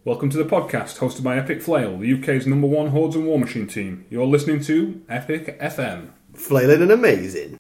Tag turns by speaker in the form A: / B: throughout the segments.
A: Welcome to the podcast hosted by Epic Flail, the UK's number one Hordes and War Machine team. You're listening to Epic FM.
B: Flailing and amazing.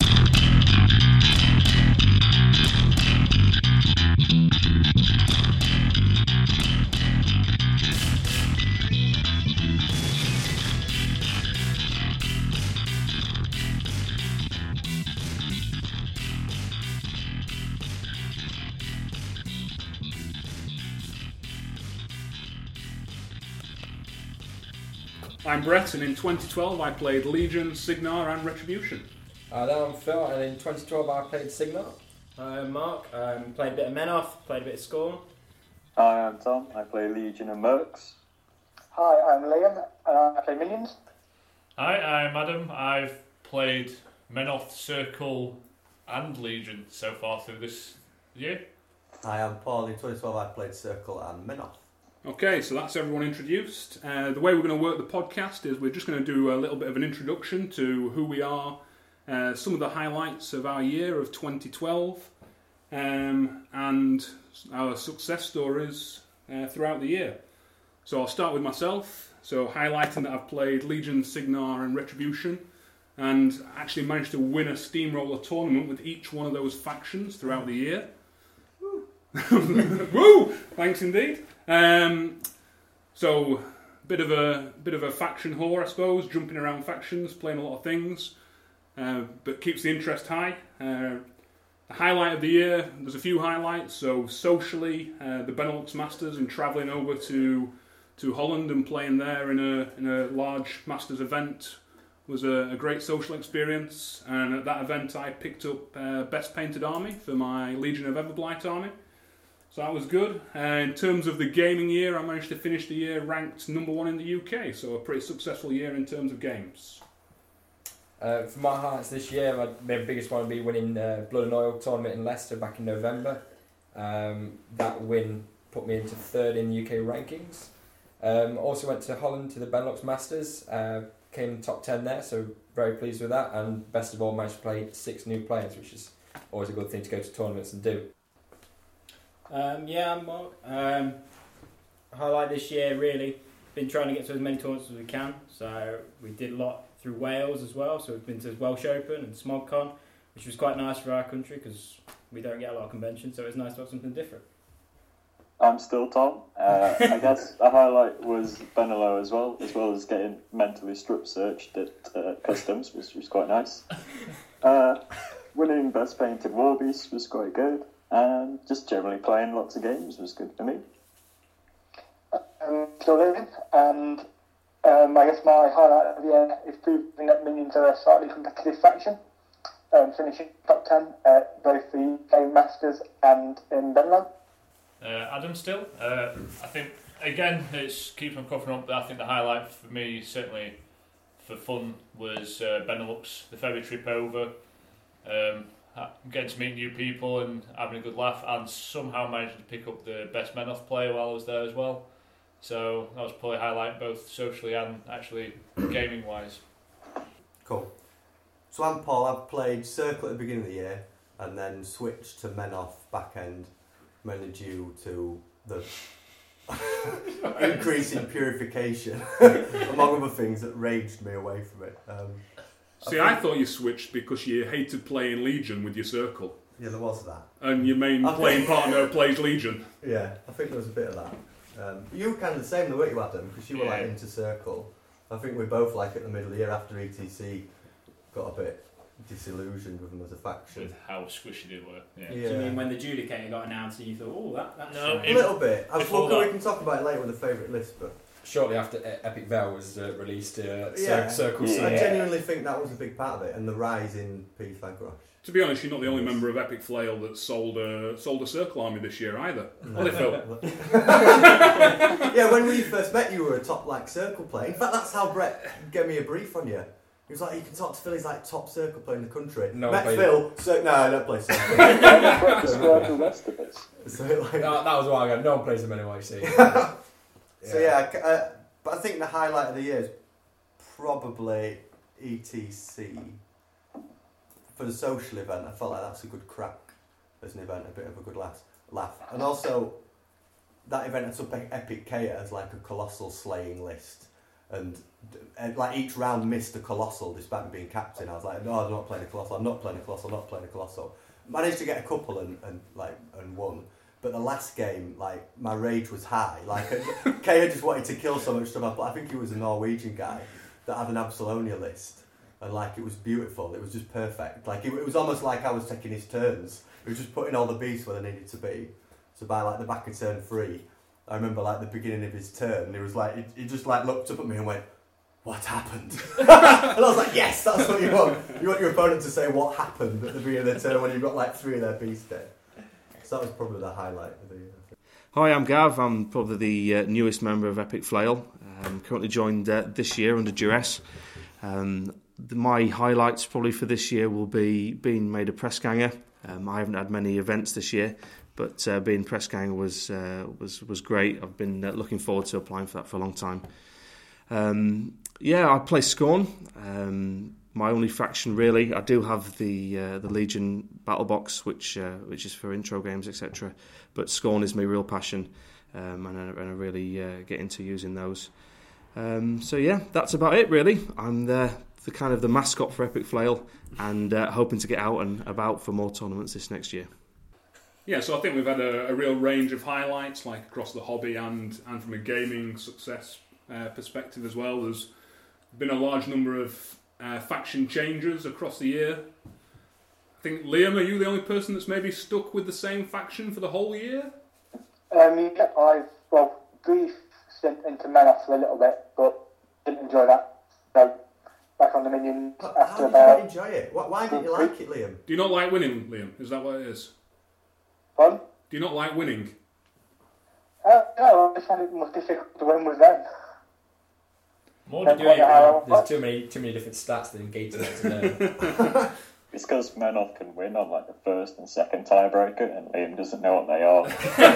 A: I'm Brett, and in 2012 I played Legion, Signar and Retribution.
C: I'm Phil, and in 2012 I played Signar.
D: I'm Mark, played a bit of Menoth, played a bit of Scorn.
E: Hi, I'm Tom, I play Legion and Mercs.
F: Hi, I'm Liam, and I play Minions.
G: Hi, I'm Adam. I've played Menoth, Circle and Legion so far through this year.
B: Hi, I'm Paul. In 2012 I played Circle and Menoth.
A: Okay, so that's everyone introduced. The way we're going to work the podcast is we're just going to do a little bit of an introduction to who we are, some of the highlights of our year of 2012, and our success stories throughout the year. So I'll start with myself, so highlighting that I've played Legion, Signar and Retribution, and actually managed to win a Steamroller tournament with each one of those factions throughout the year. Woo! Thanks indeed. So bit of a faction whore, I suppose, jumping around factions, playing a lot of things, but keeps the interest high. The highlight of the year, there's a few highlights. So socially, the Benelux Masters and travelling over to Holland and playing there in a large Masters event was a great social experience. And at that event, I picked up Best Painted Army for my Legion of Everblight army. So that was good. In terms of the gaming year, I managed to finish the year ranked number one in the UK, so a pretty successful year in terms of games.
C: For my highlights this year, my biggest one would be winning Blood and Oil tournament in Leicester back in November. That win put me into third in the UK rankings. Also went to Holland to the Benelux Masters, came top 10 there, so very pleased with that. And best of all, managed to play 6 new players, which is always a good thing to go to tournaments and do.
D: I'm Mark. Highlight this year, really, been trying to get to as many tournaments as we can. So we did a lot through Wales as well. So we've been to Welsh Open and SmogCon, which was quite nice for our country because we don't get a lot of conventions. So it's nice to have something different.
E: I'm still Tom. I guess a highlight was Benelo as well as getting mentally strip searched at customs, which was quite nice. Winning Best Painted Warbeast was quite good. And just generally playing lots of games was good for me.
F: Still living, and I guess my highlight of the year is proving that Minions are a slightly competitive faction, finishing top 10 at both the UK Masters and in Benelux.
G: Adam still. I think, again, it's keeps on coughing up, but I think the highlight for me, certainly for fun, was Benelux, the ferry trip over. Getting to meet new people and having a good laugh, and somehow managing to pick up the best Menoth player while I was there as well. So that was probably a highlight both socially and actually gaming wise.
B: Cool. So I'm Paul. I've played Circle at the beginning of the year and then switched to Menoth back end, mainly due to the increase in purification, among other things that raged me away from it.
A: See, I thought you switched because you hated playing Legion with your Circle.
B: Yeah, there was that.
A: And your main playing partner plays Legion.
B: Yeah, I think there was a bit of that. You were kind of the same, though, weren't you, Adam? Because you were like into Circle. I think we both, like, at the middle of the year after ETC, got a bit disillusioned with them as a faction.
G: With how squishy they were. Yeah.
D: Do you mean when the Judicator got announced and you thought, oh, that's
G: No,
B: a little bit. We can talk about it later with the favourite list, but...
C: Shortly after Epic Veil was released, Circle C.
B: I genuinely think that was a big part of it, and the rise in Pythagoras.
A: To be honest, you're not the only member of Epic Flail that sold a Circle army this year either.
B: No.
A: Are they, Phil?
B: Yeah, when we first met, you were a top Circle player. In fact, that's how Brett gave me a brief on you. He was like, you can talk to Phil, he's like top Circle player in the country.
C: No,
B: met Phil, no, I don't play Circle.
E: Describe the rest of us.
B: So, like,
C: that was why I got no one plays them anyway, see.
B: So but I think the highlight of the year is probably ETC. For the social event, I felt like that's a good crack as an event, a bit of a good laugh. And also, that event had something Epic Kea as like a colossal slaying list, and like each round missed a colossal despite me being captain. I was like, no, I'm not playing a colossal. I'm not playing a colossal. I'm not playing a colossal. Managed to get a couple and won. But the last game, like, my rage was high. Like, Kea just wanted to kill so much stuff. But I think he was a Norwegian guy that had an Absolonia list. And, like, it was beautiful. It was just perfect. Like, it was almost like I was taking his turns. He was just putting all the beasts where they needed to be. So by, like, the back of turn 3, I remember, like, the beginning of his turn, he was like, he just, like, looked up at me and went, what happened? And I was like, yes, that's what you want. You want your opponent to say what happened at the beginning of the turn when you've got, like, 3 of their beasts dead. So that was probably the highlight of the year.
H: Hi, I'm Gav. I'm probably the newest member of Epic Flail. Currently joined this year under duress. My highlights probably for this year will be being made a press ganger. I haven't had many events this year, but being press ganger was great. I've been looking forward to applying for that for a long time. I play Scorn. My only faction really. I do have the Legion battle box, which is for intro games, etc. But Scorn is my real passion, and I really get into using those. That's about it really. I'm the kind of the mascot for Epic Flail, and hoping to get out and about for more tournaments this next year.
A: Yeah, so I think we've had a real range of highlights, like across the hobby and from a gaming success perspective as well. There's been a large number of faction changes across the year. I think, Liam, are you the only person that's maybe stuck with the same faction for the whole year?
F: I've brief stint into Menoth for a little bit, but didn't enjoy that. So back on the minions after
B: How did you not enjoy it? Why didn't you like it, Liam?
A: Do you not like winning, Liam? Is that what it is?
F: Fun?
A: Do you not like winning?
F: No, I just found it more difficult to win with them.
G: More to do it.
C: There's too many different stats that engage them to know.
E: It's because Menoth can win on like the first and second tiebreaker, and Liam doesn't know what they are.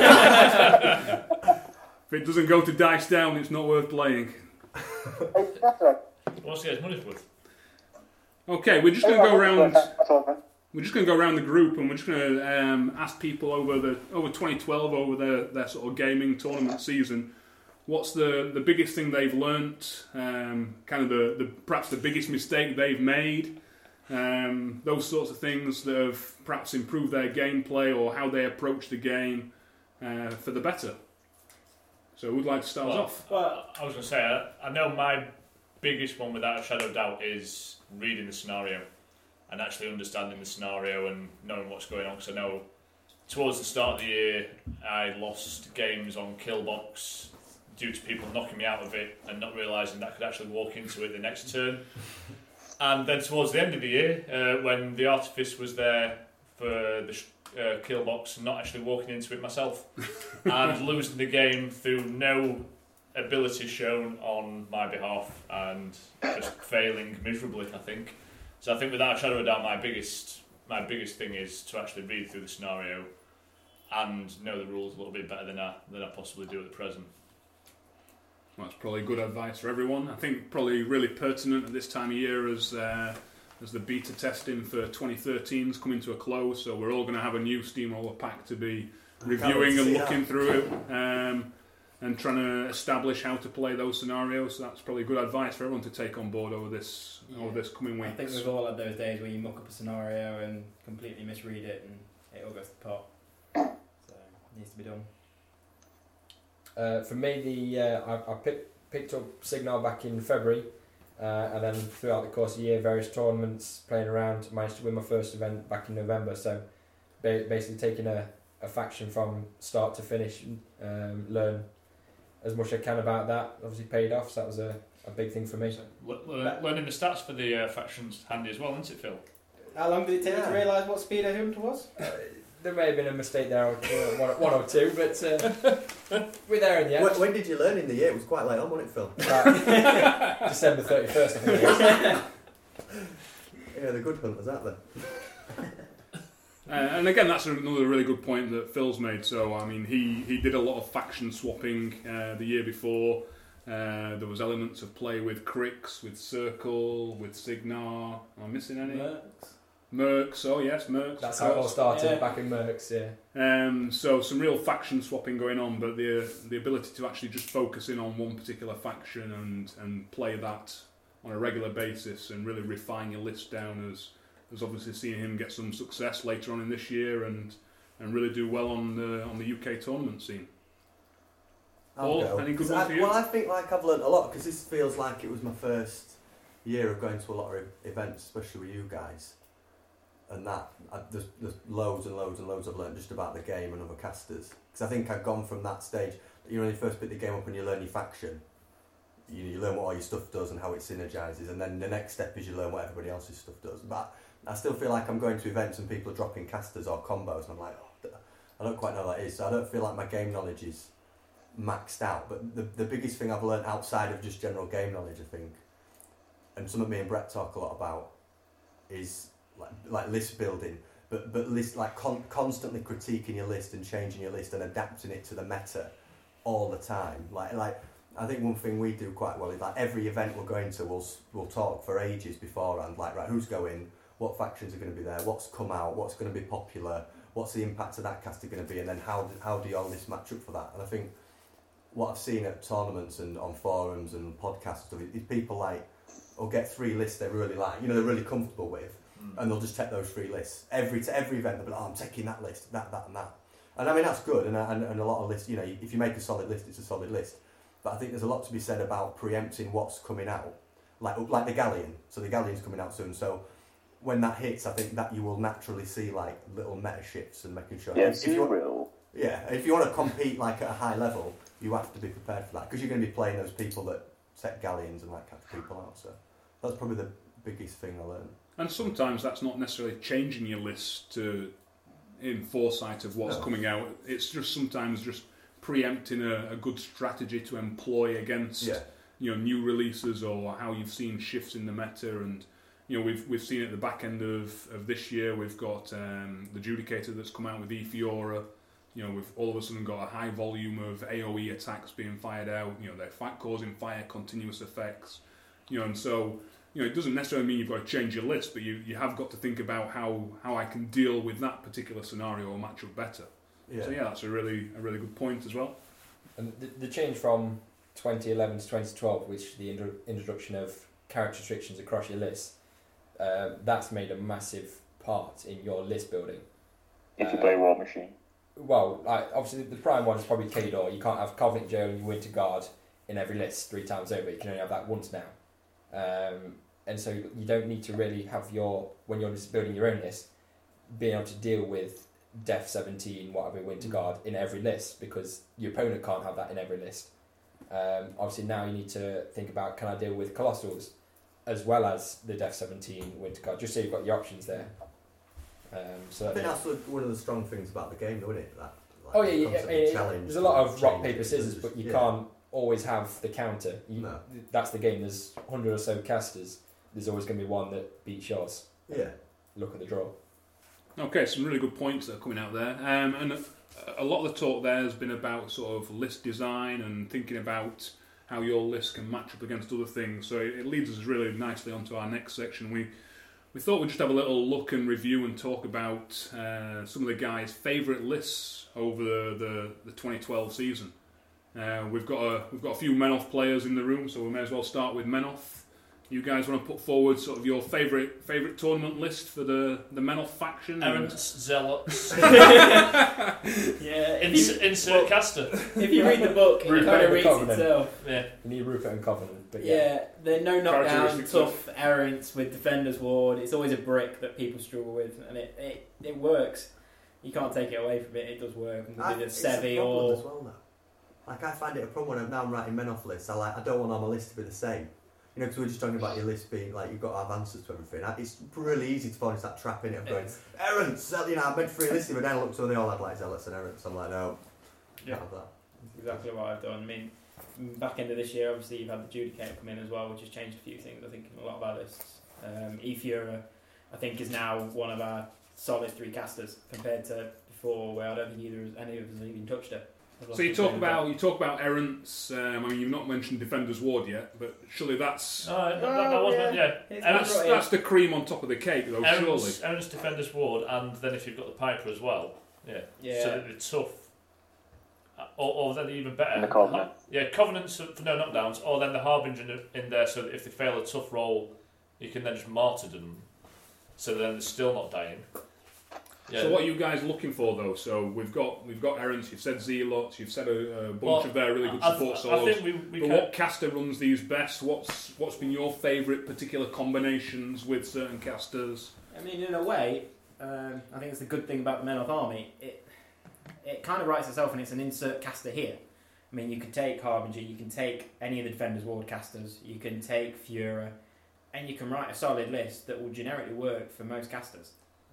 A: If it doesn't go to dice down, it's not worth playing.
F: Exactly.
G: What's the guy's money's worth?
A: Okay, we're just going to go around. We're just going to go around the group, and we're just going to ask people over 2012, over their sort of gaming tournament season, what's the biggest thing they've learnt, kind of the perhaps the biggest mistake they've made, those sorts of things that have perhaps improved their gameplay or how they approach the game for the better. So who'd like to start us off?
G: Well, I was going to say, I know my biggest one without a shadow of doubt is reading the scenario and actually understanding the scenario and knowing what's going on, because I know towards the start of the year I lost games on Killbox due to people knocking me out of it and not realising that I could actually walk into it the next turn. And then towards the end of the year, when the Artifice was there for the Killbox and not actually walking into it myself and losing the game through no ability shown on my behalf and just failing miserably, I think. So I think without a shadow of a doubt, my biggest thing is to actually read through the scenario and know the rules a little bit better than I possibly do at the present.
A: Well, that's probably good advice for everyone. I think probably really pertinent at this time of year as the beta testing for 2013 is coming to a close, so we're all going to have a new Steamroller pack to be reviewing and looking through it and trying to establish how to play those scenarios. So that's probably good advice for everyone to take on board over this coming week.
D: I think we've all had those days where you muck up a scenario and completely misread it and it all goes to pot. So it needs to be done.
C: For me, I picked up Signal back in February, and then throughout the course of the year, various tournaments, playing around, managed to win my first event back in November. So basically taking a faction from start to finish, learn as much as I can about that. Obviously paid off, so that was a big thing for me.
G: So, learning the stats for the faction's handy as well, isn't it, Phil?
D: How long did it take you to realise what speed a hunt was?
C: There may have been a mistake there, one or two, but we're there in the end.
B: When did you learn in the year? It was quite late on, wasn't it, Phil?
C: December 31st, I think it was.
B: Yeah, the good hunt was that then.
A: And again, that's another really good point that Phil's made. So, I mean, he did a lot of faction swapping the year before. There was elements of play with Crix, with Circle, with Signar. Am I missing any? Mercs, oh yes, Mercs.
C: That's how it all started,
D: Yeah.
C: back in Mercs, yeah.
A: So some real faction swapping going on, but the ability to actually just focus in on one particular faction and play that on a regular basis and really refine your list down has obviously seen him get some success later on in this year and really do well on the UK tournament scene. Paul,
B: I'll go.
A: any good
B: 'Cause
A: one for you?
B: Well, I think like I've learned a lot because this feels like it was my first year of going to a lot of events, especially with you guys. And there's loads and loads and loads I've learned just about the game and other casters. Because I think I've gone from that stage. You know, when you first pick the game up and you learn your faction, you learn what all your stuff does and how it synergises, and then the next step is you learn what everybody else's stuff does. But I still feel like I'm going to events and people are dropping casters or combos, and I'm like, oh, I don't quite know what that is. So I don't feel like my game knowledge is maxed out. But the biggest thing I've learned outside of just general game knowledge, I think, and something me and Brett talk a lot about, is like list building, but list like constantly critiquing your list and changing your list and adapting it to the meta all the time. Like I think one thing we do quite well is like every event we're going to, we'll talk for ages beforehand. Like, right, who's going? What factions are going to be there? What's come out? What's going to be popular? What's the impact of that caster going to be? And then how do your list match up for that? And I think what I've seen at tournaments and on forums and podcasts and stuff is people like will get 3 lists they really like, they're really comfortable with. And they'll just take those 3 lists every event. They'll be like, oh, I'm taking that list, that, and that. And I mean that's good. And a lot of lists, if you make a solid list, it's a solid list. But I think there's a lot to be said about preempting what's coming out, like the Galleon. So the Galleon's coming out soon. So when that hits, I think that you will naturally see like little meta shifts and making sure.
E: Yes, you will.
B: Yeah, if you want to compete like at a high level, you have to be prepared for that because you're going to be playing those people that set Galleons and like catch people out. So that's probably the biggest thing I learned.
A: And sometimes that's not necessarily changing your list in foresight of what's coming out. It's just sometimes just preempting a good strategy to employ against new releases or how you've seen shifts in the meta. And we've seen at the back end of this year we've got the Judicator that's come out with Efiora. We've all of a sudden got a high volume of AoE attacks being fired out. They're causing fire continuous effects. And so. It doesn't necessarily mean you've got to change your list, but you have got to think about how I can deal with that particular scenario or match up better. Yeah. So that's a really good point as well.
C: And the change from 2011 to 2012, which the introduction of character restrictions across your list, that's made a massive part in your list building.
E: If you play War Machine.
C: Well, obviously the prime one is probably Kador. You can't have Covenant Jail and Winter Guard in every list 3 times over. You can only have that once now. And so you don't need to really have when you're just building your own list, being able to deal with Def 17, whatever, Winter Guard in every list because your opponent can't have that in every list. Obviously now you need to think about, can I deal with Colossals as well as the Def 17 Winter Guard, just so you've got your options there. So
B: I think that's one of the strong things about the game, though, isn't it?
C: There's a lot of rock, paper, scissors, but you can't always have the counter.
B: No.
C: That's the game. There's 100 or so casters. There's always going to be one that beats yours.
B: Yeah.
C: Look at the draw.
A: Okay, some really good points that are coming out there. And a lot of the talk there has been about sort of list design and thinking about how your list can match up against other things. So it leads us really nicely onto our next section. We thought we'd just have a little look and review and talk about some of the guys' favourite lists over the 2012 season. We've got a few Menoth players in the room, so we may as well start with Menoth. You guys want to put forward sort of your favourite tournament list for the Menoth faction?
G: Errants, Zealots.
D: Yeah.
G: Insert caster.
D: If you read the book, it kind of reads itself.
G: Yeah.
C: You need Rupert and Covenant, but
D: yeah, they're no knockdown,
A: Characteristics
D: tough errants with Defender's Ward. It's always a brick that people struggle with, and it works. You can't take it away from it. It does work. And with the Sevi or
B: as well, though. Like I find it a problem when I'm writing Menoth lists. I don't want all my lists to be the same. Because we're just talking about your list being like you've got to have answers to everything. It's really easy to fall into that trap in it of going errants. I meant 3 lists, but then I looked and they all had like zealots and errants. I'm like, no, can't have that.
D: That's exactly what I've done. I mean, back end of this year, obviously you've had the Judicator come in as well, which has changed a few things. I think in a lot of our lists. Efiora, I think, is now one of our solid 3 casters compared to before, where I don't think any of us have even touched it.
A: So you talk about errants. I mean, you've not mentioned Defender's Ward yet, but surely that's
G: that wasn't. Yeah,
A: that's the cream on top of the cake, though. Surely.
G: Errants, Defender's Ward, and then if you've got the Piper as well, so that it's tough. Or then even better.
E: And the Covenant.
G: Covenants for no knockdowns, or then the Harbinger in there, so that if they fail a tough roll, you can then just martyr them, so then they're still not dying. Yeah.
A: So what are you guys looking for, though? So we've got errants. You've said zealots. You've said a bunch of their really good support solos.
G: I think we
A: what caster runs these best? What's been your favourite particular combinations with certain casters?
D: I mean, in a way, I think it's the good thing about the Men-Off army. It kind of writes itself, and it's an insert caster here. I mean, you can take Harbinger, you can take any of the Defender's Ward casters, you can take Führer, and you can write a solid list that will generically work for most casters.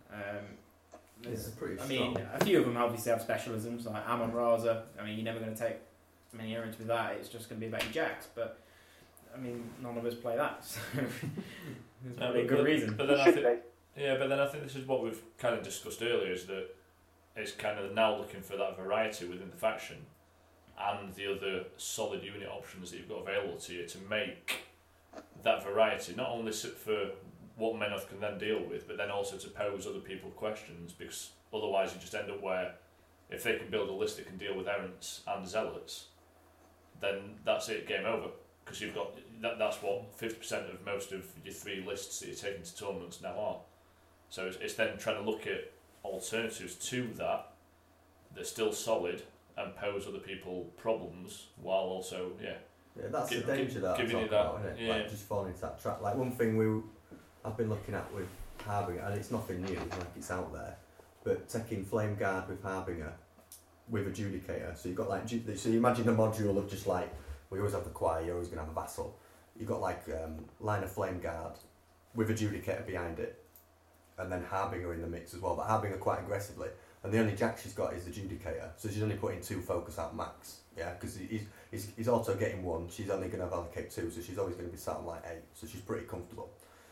B: It's pretty strong.
D: I mean, a few of them obviously have specialisms, like Amon Raza. I mean, you're never going to take many errands with that. It's just going to be about your jacks. But, I mean, none of us play that. So there's probably a good reason.
G: But then I think this is what we've kind of discussed earlier, is that it's kind of now looking for that variety within the faction and the other solid unit options that you've got available to you to make that variety, not only for what Men-Off can then deal with, but then also to pose other people questions, because otherwise you just end up where if they can build a list that can deal with errants and zealots, then that's it, game over, because you've got that's what 50% of most of your 3 lists that you're taking to tournaments now are. So it's then trying to look at alternatives to that are still solid and pose other people problems while also
B: that's the danger that I'm talking about, isn't it? Like just falling into that trap. Like one thing I've been looking at with Harbinger, and it's nothing new, like it's out there, but taking Flame Guard with Harbinger with Adjudicator. So you've got like, so you imagine a module of just like, we always have the choir, you're always going to have a vassal. You've got like line of Flame Guard with Adjudicator behind it, and then Harbinger in the mix as well, but Harbinger quite aggressively. And the only jack she's got is Adjudicator, so she's only putting 2 focus out max, because he's also getting 1, she's only going to allocate 2, so she's always going to be sat on like 8, so she's pretty comfortable.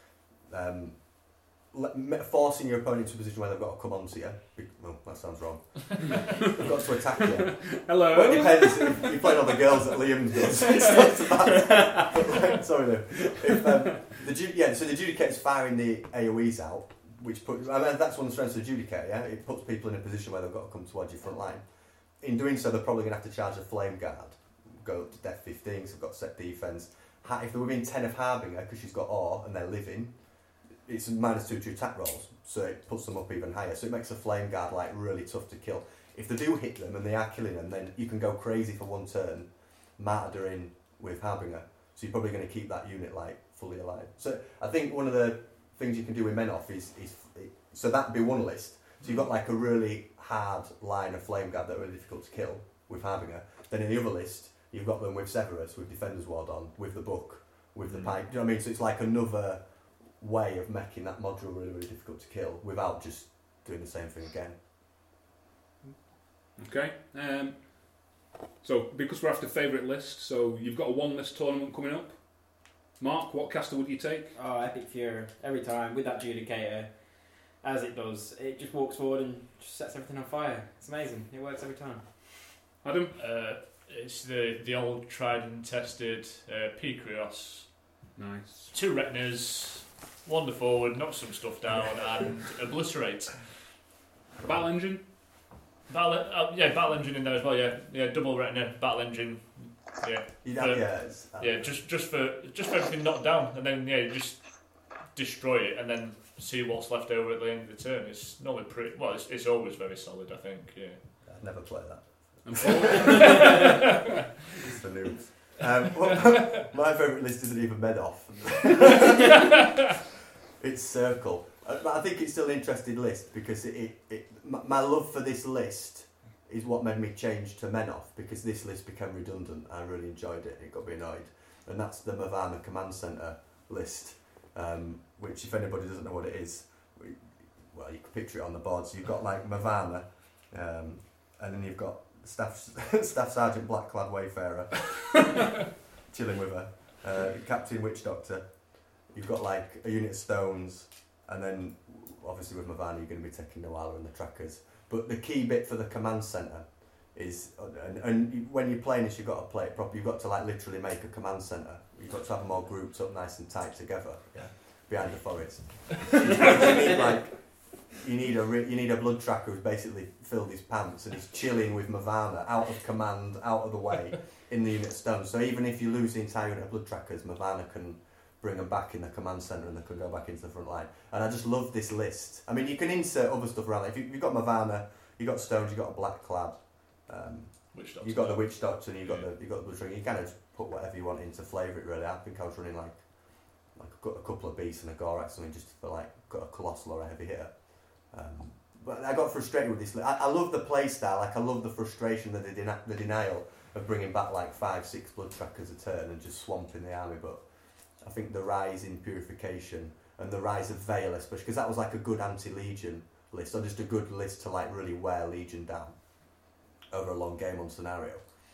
B: Forcing your opponent into a position where they've got to come onto you. Well, that sounds wrong. They've got to attack you.
A: Hello.
B: Well, it depends. If you play all the girls that Liam does, it's not so bad. But, like, sorry, Liam. So the Adjudicator's firing the AoEs out, which puts. I mean, that's one of the strengths of the Adjudicator. Yeah, it puts people in a position where they've got to come towards your front line. In doing so, they're probably going to have to charge a Flame Guard, go up to Death 15, so they've got set defense. If they're within 10 of Harbinger, because she's got Awe and they're living, it's -2 to attack rolls, so it puts them up even higher. So it makes a Flame Guard like really tough to kill. If they do hit them and they are killing them, then you can go crazy for 1 turn, martyr in with Harbinger. So you're probably going to keep that unit like fully alive. So I think one of the things you can do with Men-Off is so that'd be one list. So you've got like a really hard line of Flame Guard that are really difficult to kill with Harbinger. Then in the other list, you've got them with Severus, with Defender's Ward on, with the Book, with the Pike. Do you know what I mean? So it's like another way of making that module really, really difficult to kill without just doing the same thing again.
A: Okay. So because we're after favourite list, so you've got a 1-list tournament coming up. Mark, what caster would you take?
D: Oh, Epic Führer. Every time, with that Adjudicator, as it does, it just walks forward and just sets everything on fire. It's amazing. It works every time.
A: Adam?
G: It's the old tried and tested Picreos.
A: Nice.
G: 2 Retinas, wander forward, knock some stuff down, and obliterate.
A: Battle Engine?
G: Battle Engine in there as well. Yeah, double Retina, Battle Engine. Just for everything knocked down, and then you just destroy it, and then see what's left over at the end of the turn. It's normally pretty. Well, it's always very solid, I think. Yeah.
B: I'd never play that.
A: And
B: It's for noobs. My favourite list isn't even Men-Off. It's Circle. I think it's still an interesting list because my love for this list is what made me change to Men-Off, because this list became redundant. I really enjoyed it. It got me annoyed. And that's the Mavana Command Centre list, which, if anybody doesn't know what it is, well, you can picture it on the board. So you've got like Mavana, and then you've got Staff Sergeant Blackclad Wayfarer chilling with her, Captain Witch Doctor. You've got like a unit of stones, and then obviously with Mavana you're going to be taking Noala and the trackers. But the key bit for the command centre is, and when you're playing this, you've got to play it properly. You've got to like literally make a command centre. You've got to have them all grouped up nice and tight together. Yeah. Behind the forest. you need a blood tracker who's basically filled his pants and he's chilling with Mavana out of command, out of the way in the unit stone. So even if you lose the entire unit of blood trackers, Mavana can bring them back in the command centre and they can go back into the front line. And I just love this list. I mean, you can insert other stuff around. If you've got Mavana, you've got stones, you've got a black clad, you've got the witch doctor, and you've got the blood tracker. You kind of put whatever you want in to flavour it. Really, I think I was running like a couple of beasts and a Gorax, something just for like got a colossal or a heavy hitter. But I got frustrated with this. I love the play style. Like I love the frustration, the denial of bringing back like 5-6 blood trackers a turn and just swamping the army. But I think the rise in purification and the rise of Veil, especially because that was like a good anti-Legion list, or just a good list to like really wear Legion down over a long game on scenario.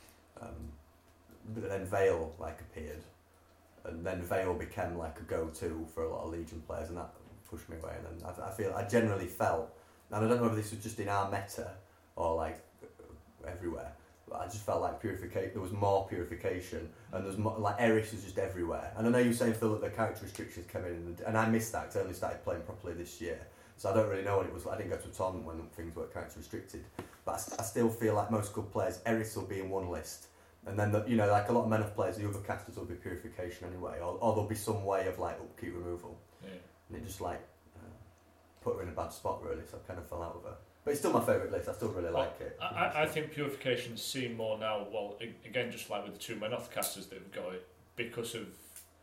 B: But then Veil like appeared, and then Veil became like a go-to for a lot of Legion players, and that pushed me away. And then I generally felt, and I don't know whether this was just in our meta or like everywhere, but I just felt like there was more purification, and there's more, like Eris was just everywhere. And I know you were saying, Phil, that the character restrictions came in, and I missed that because I only started playing properly this year, so I don't really know what it was like. I didn't go to a tournament when things were character restricted, but I still feel like most good players, Eris will be in one list, and then like a lot of Men of players, the other casters will be purification anyway, or there'll be some way of like upkeep removal. Yeah. And it just like put her in a bad spot really, so I kind of fell out of her. But it's still my favourite list. I still really like it.
G: I think purification's seen more now. Well, again, just like with the 2 Menoth casters that have got it, because of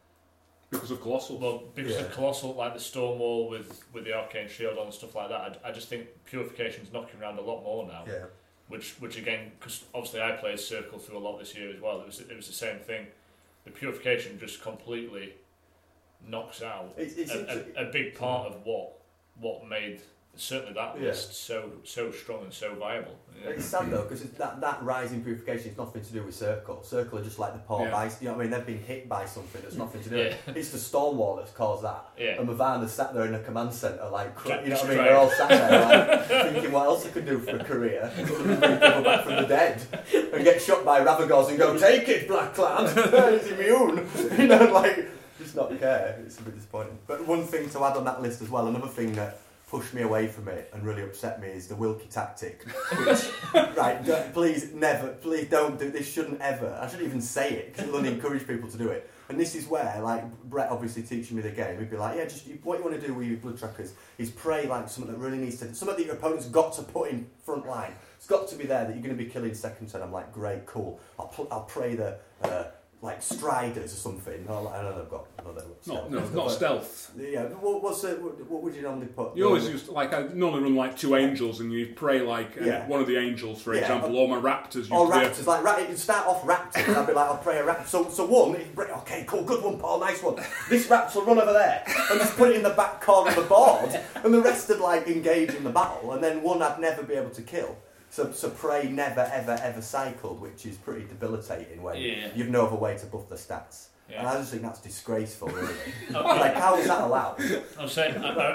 A: Colossal.
G: Well, because of Colossal, like the Stormwall with the Arcane Shield on and stuff like that. I just think purification's knocking around a lot more now.
B: Yeah.
G: Which again, because obviously I played Circle through a lot this year as well. It was the same thing. The purification just completely knocks out a big part of what made certainly that list so strong and so viable. Yeah.
B: It's sad though, because that rise in purification is nothing to do with Circle. Circle are just like the poor bison. You know what I mean? They've been hit by something that's nothing to do with it. It's the Stormwall that's caused that. Yeah. And Mavana's sat there in a command centre, like, you know what I mean? They're all sat there, like, thinking what else they could do for a career. Bring people back from the dead and get shot by Ravagors and go, take it, Black Clan! It's immune! You know, like, just not care. It's a bit disappointing. But one thing to add on that list as well, another thing that pushed me away from it and really upset me is the Wilkie tactic, which, please don't do this. Shouldn't ever. I shouldn't even say it because it'll only encourage people to do it. And this is where, like, Brett obviously teaching me the game, he'd be like, what you want to do with your blood trackers is pray like something that really needs to, something that your opponent's got to put in front line. It's got to be there that you're going to be killing second turn. I'm like, great, cool. I'll pray the like Striders or something. I don't know, they've got stealth.
A: Not stealth.
B: Yeah, what would you normally put?
A: You always used I normally run like 2 angels, and you pray like one of the angels, for example, or my raptors.
B: Or raptors, like you start off raptors, and I'd be like, I'll pray a raptor. So one, okay, cool, good one, Paul, nice one. This raptor will run over there, and just put it in the back corner of the board, and the rest would like engage in the battle, and then one I'd never be able to kill. So Prey never, ever, ever cycled, which is pretty debilitating when you've no other way to buff the stats. Yeah. And I just think that's disgraceful, really. Like, how is that allowed?
G: I'm saying,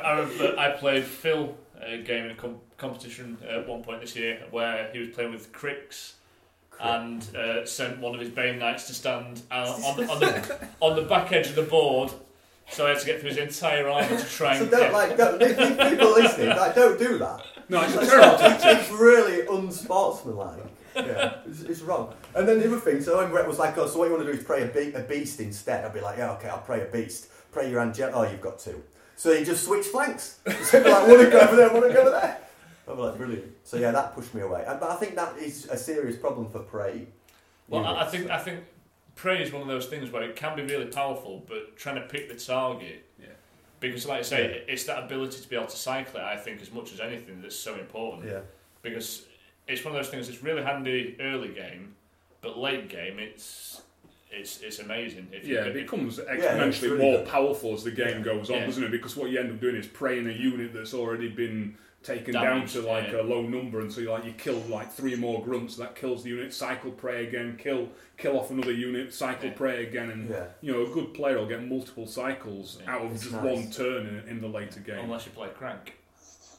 G: I played Phil a game in a competition at one point this year where he was playing with Crix and sent one of his Bane Knights to stand on the back edge of the board. So I had to get through his entire armour to try and
B: if people listening, don't do that.
A: No, it's terrible.
B: It's really unsportsmanlike. Yeah, it's wrong. And then the other thing, so when Brett was like, so what you want to do is pray a beast instead. I'd be like, okay, I'll pray a beast. Pray your angel. Oh, you've got 2. So you just switch flanks. So you'd be like, want to go over there, want to go over there. I'd be like, brilliant. So yeah, that pushed me away. But I think that is a serious problem for Prey.
G: Well, I think Prey is one of those things where it can be really powerful, but trying to pick the target. Yeah. Because, like I say, it's that ability to be able to cycle it, I think, as much as anything that's so important. Yeah. Because it's one of those things that's really handy early game, but late game, it's amazing.
A: It becomes exponentially more powerful as the game goes on, doesn't it? Because what you end up doing is preying a unit that's already been taken down to like a low number, and so you kill like 3 more grunts, that kills the unit, cycle prey again, kill off another unit, cycle prey again, and a good player will get multiple cycles out of just one turn in the later game.
G: Unless you play Crank.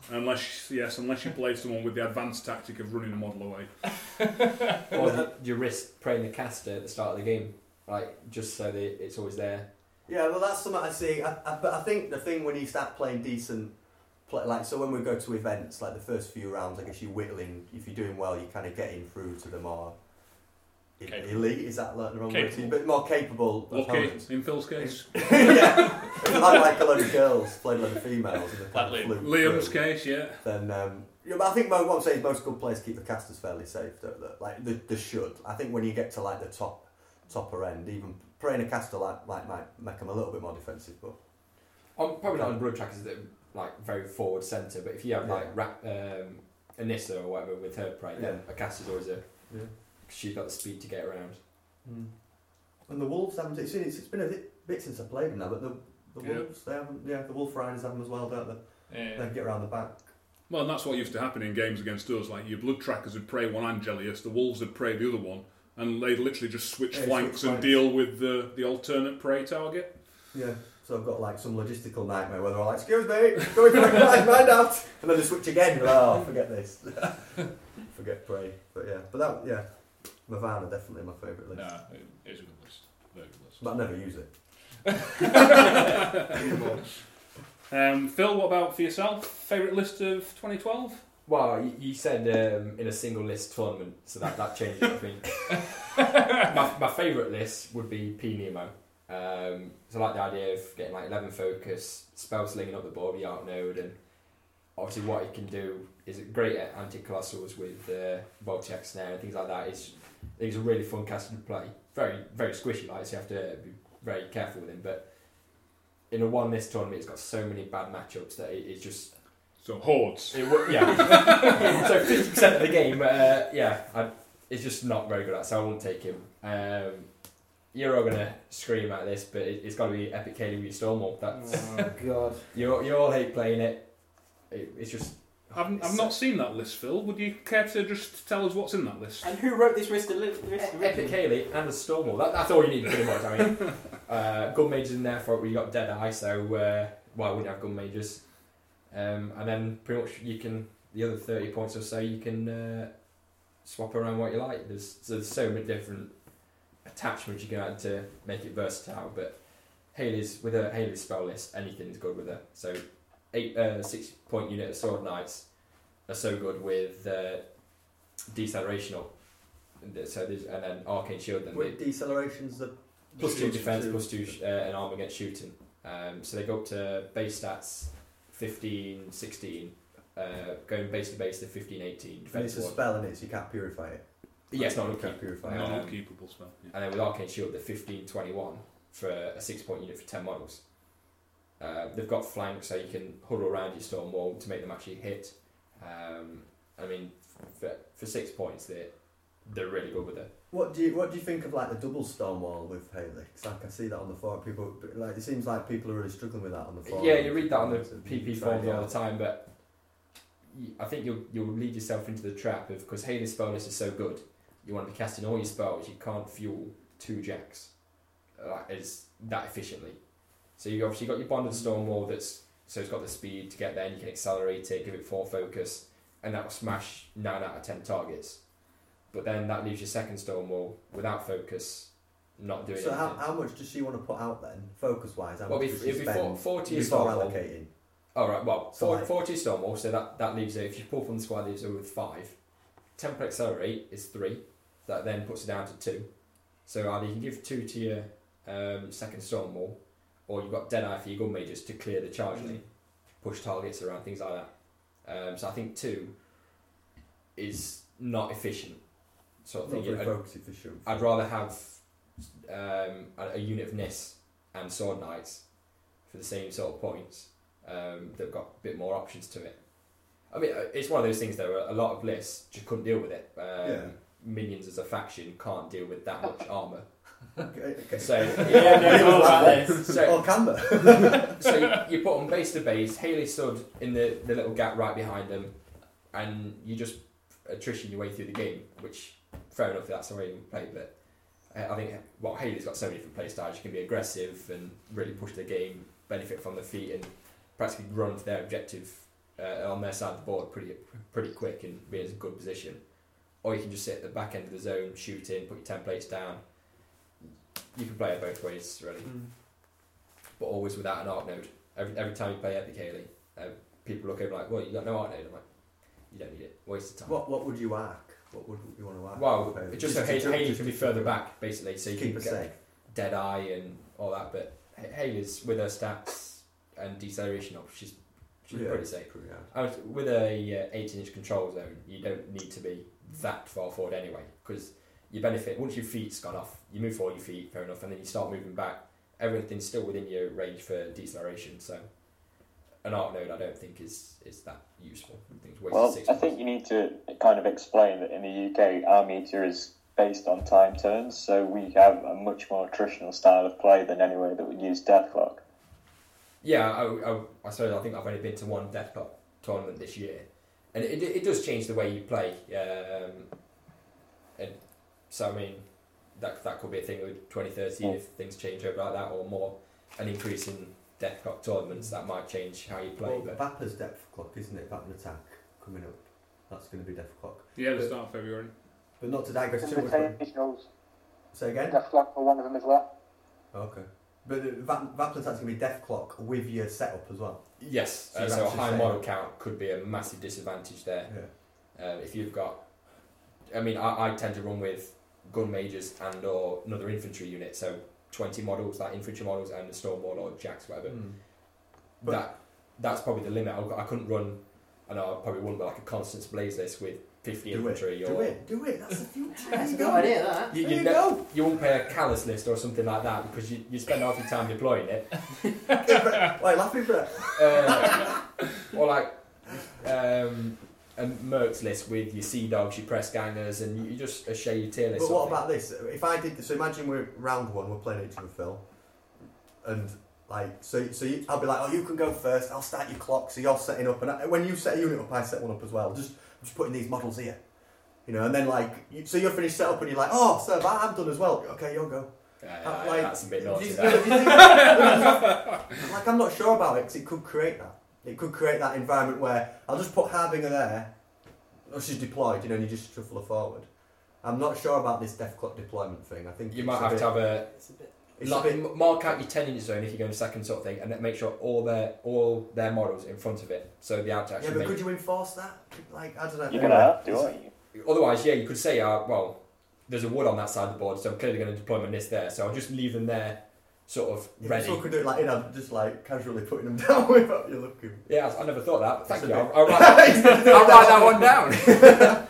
A: Unless you play someone with the advanced tactic of running a model away.
C: Or do you risk praying the caster at the start of the game, like just so that it's always there?
B: Yeah, well, that's something I see. But I think the thing when you start playing decent, like so when we go to events, like the first few rounds, I guess you're whittling. If you're doing well, you're kind of getting through to the more elite. Is that the wrong word? But more capable opponents.
A: In Phil's case.
B: Yeah, if I like a load of girls, played a load of females, and they kind of
A: Liam's case, yeah.
B: Then, yeah, but I think what I'm saying is most good players keep the casters fairly safe. Like they should. I think when you get to like the topper end, even praying a caster might make them a little bit more defensive. But
C: I'm probably not on blood trackers that are like very forward centre, but if you have like Anissa or whatever with her prey, then a caster's always she's got the speed to get around.
B: And the Wolves haven't. It's been a bit since I played them now, but the Wolves they haven't. Yeah, the Wolf Riders have them as well, don't they?
G: Yeah.
B: They get around the back.
A: Well, and that's what used to happen in games against us. Like your blood trackers would prey one Angelius, the Wolves would prey the other one, and they'd literally just switch flanks and deal with the alternate prey target.
B: Yeah. So I've got like some logistical nightmare where they're all like, "Excuse me, going for a mind out," and then they switch again. Oh, forget this. Forget prey. But Mavana definitely my favourite list.
G: No, it is a good list. Very good list.
B: But I never use it.
A: Phil, what about for yourself? Favourite list of 2012?
C: Well, you said in a single list tournament, so that changed it, I think. my favourite list would be P Nemo. So I like the idea of getting like 11 focus, spell slinging up the board with Arc Node, and obviously what it can do is great at anti-colossals with Voltax Snare and things like that. It's a really fun caster to play. Very, very squishy, like, so you have to be very careful with him. But in a one-list tournament, it's got so many bad matchups that it's just...
A: So hordes.
C: So 50% of the game, it's just not very good at, so I won't take him. You're all gonna scream at this, but it's got to be Epic Kaylee with Stormwall.
D: Oh god,
C: you all hate playing it. It's just.
A: I've not seen that list, Phil. Would you care to just tell us what's in that list?
D: and who wrote this list?
C: Epic Kaylee and the Stormwall. That's all you need pretty much. I mean, gun mages in there for it. You got Deadeye, so why wouldn't you have gun mages? And then pretty much you can the other 30 points or so you can swap around what you like. There's so many different attachments you can add to make it versatile, but with a Haley's spell list, anything is good with her. So 6-point unit of Sword Knights are so good with Decelerational. So and then Arcane Shield. Then
B: Deceleration's the
C: +2 defense, +2 and armor against shooting. So they go up to base stats 15, 16, going base to base to 15, 18.
B: And it's a spell and so you can't purify it.
C: Yeah, it's not
B: you can't purify it.
A: Non-upkeepable spell. Yeah.
C: And then with Arcane Shield, they're 15, 21 for a 6-point unit for 10 models. They've got flanks, so you can huddle around your storm wall to make them actually hit. I mean, for 6 points, they're really good with it.
B: What do you think of like the double storm wall with Haley? Because like I see that on the forum, people like it seems like people are really struggling with that on the forum.
C: Yeah, you read that on the PP forums all the time, but I think you'll lead yourself into the trap of because Haley's spell list is so good, you want to be casting all your spells. You can't fuel 2 jacks as that efficiently. So you obviously got your Bonded Storm Wall it's got the speed to get there, and you can accelerate it, give it 4 focus, and that will smash 9 out of 10 targets. But then that leaves your second Storm Wall without focus, not doing anything.
B: So how much does she want to put out then, focus wise?
C: Well, before 40 is Storm Wall.
B: Allocating.
C: All right, well,
B: So
C: 40 is Storm Wall, so that leaves her, if you pull from the squad, leaves her with 5. Temple Accelerate is 3, that then puts it down to 2. So either you can give 2 to your second Storm Wall, or you've got Deadeye for your gun mages to clear the charge lane, push targets around, things like that. So I think 2 is not efficient sort of thing. I'd rather have a unit of Nis and Sword Knights for the same sort of points. They've got a bit more options to it. I mean, it's one of those things though, a lot of lists just couldn't deal with it. Minions as a faction can't deal with that much armour.
B: Okay.
C: So
B: so
C: you put them base to base, Haley stood in the little gap right behind them, and you just attrition your way through the game, which fair enough, that's the way you play, but I think Haley's got so many different play styles. You can be aggressive and really push the game, benefit from the feet, and practically run to their objective on their side of the board pretty quick and be in a good position. Or you can just sit at the back end of the zone, shoot in, put your templates down. You can play it both ways, really. But always without an arc node. Every time you play Epic Haley, people look over like, well, you got no arc node. I'm like, you don't need it. Waste of time.
B: What would you arc? What would you want to arc?
C: Well, just so Haley can be further back, basically, so you
B: keep
C: can
B: it
C: get
B: safe.
C: Dead Eye and all that. But Haley's, with her stats and deceleration up, she's pretty safe. With a 18-inch control zone, you don't need to be that far forward anyway, because you benefit once your feet's gone off. You move forward your feet, fair enough, and then you start moving back. Everything's still within your range for deceleration. So an arc node, I don't think is that useful.
E: I think you need to kind of explain that in the UK, our meter is based on time turns, so we have a much more attritional style of play than anywhere that would use Deathclock.
C: Yeah, I suppose I think I've only been to one Deathclock tournament this year, and it does change the way you play. And so I mean, that could be a thing with 2013 if things change over like that, or more an increase in Deathclock tournaments that might change how you play.
B: Well, Vappa's Deathclock, isn't it? Vappa Attack coming up. That's going to be Deathclock.
A: Yeah, the start of February.
B: But not to digress too much.
F: Invitationals.
B: Say again?
F: Deathclock for one of them as well.
B: Okay. But Vappa Attack's going to be Deathclock with your setup as well.
C: Yes, so a high model count could be a massive disadvantage there. Yeah. If you've got, I mean, I tend to run with gun majors and or another infantry unit, so 20 models, like infantry models and the Storm Warlord Jacks, whatever. But that's probably the limit. I couldn't run, I know I probably wouldn't, but like a Constance Blaze list with 50 infantry.
B: Do it. That's the future.
I: That's a good idea, that.
C: You won't play a Callus list or something like that because you spend half your time deploying it.
B: Why laughing for it?
C: Or like a Mercs list with your Sea Dogs, your Press Gangers, and you just share your tier list.
B: But what about this? If I did, so imagine we're round one, we're playing each other, Phil, and like I'll be like, oh, you can go first. I'll start your clock. So you're setting up, and when you set a unit up, I set one up as well. Just putting these models here, and then like, so you're finished set up, and you're like, oh, so I'm done as well. Okay, you'll go.
C: Like, that's a bit naughty.
B: Like, I'm not sure about it because it could create that. It could create that environment where I'll just put Harbinger there, or she's deployed, and you just shuffle her forward. I'm not sure about this Deathclock deployment thing. I think
C: you might have to have mark out your 10-inch zone if you're going to second sort of thing, and then make sure all their models in front of it, so the outer actually.
B: Yeah, but could you enforce that? Like, I don't know.
E: You're gonna have to, aren't you?
C: Otherwise, yeah, you could say, well, there's a wood on that side of the board, so I'm clearly going to deploy my list there, so I'll just leave them there, sort of ready.
B: So could do it like just like casually putting them down without you looking.
C: Yeah, I never thought of that. Thank you. I'll write that one down.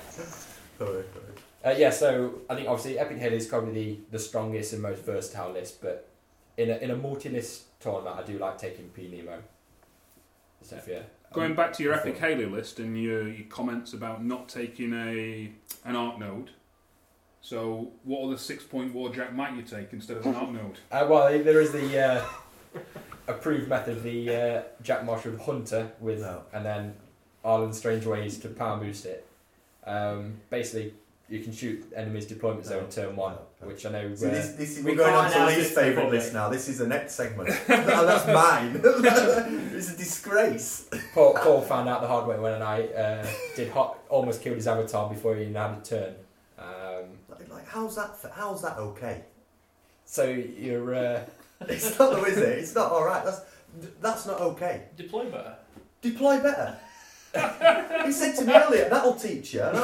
B: Sorry.
C: Yeah, so I think obviously Epic Haley is probably the strongest and most versatile list, but in a multi-list tournament, I do like taking P Nemo. So yeah.
A: Going back to your Epic Haley list and your comments about not taking an arc node. So, what other 6-point Warjack might you take instead of an arc node?
C: Well, there is the approved method, the Jack Marshall Hunter and then Arlen Strange Ways to power boost it. Basically, you can shoot enemies deployment zone turn 1, which I know.
B: So we're going on to Lee's favourite list now. This is the next segment. That's mine. It's a disgrace.
C: Paul found out the hard way when I almost killed his avatar before he even had a turn.
B: Like, how's that okay?
C: So you're.
B: It's not though, is it? It's not all right. That's not okay.
G: Deploy better.
B: Deploy better. He said to me earlier, that'll teach you.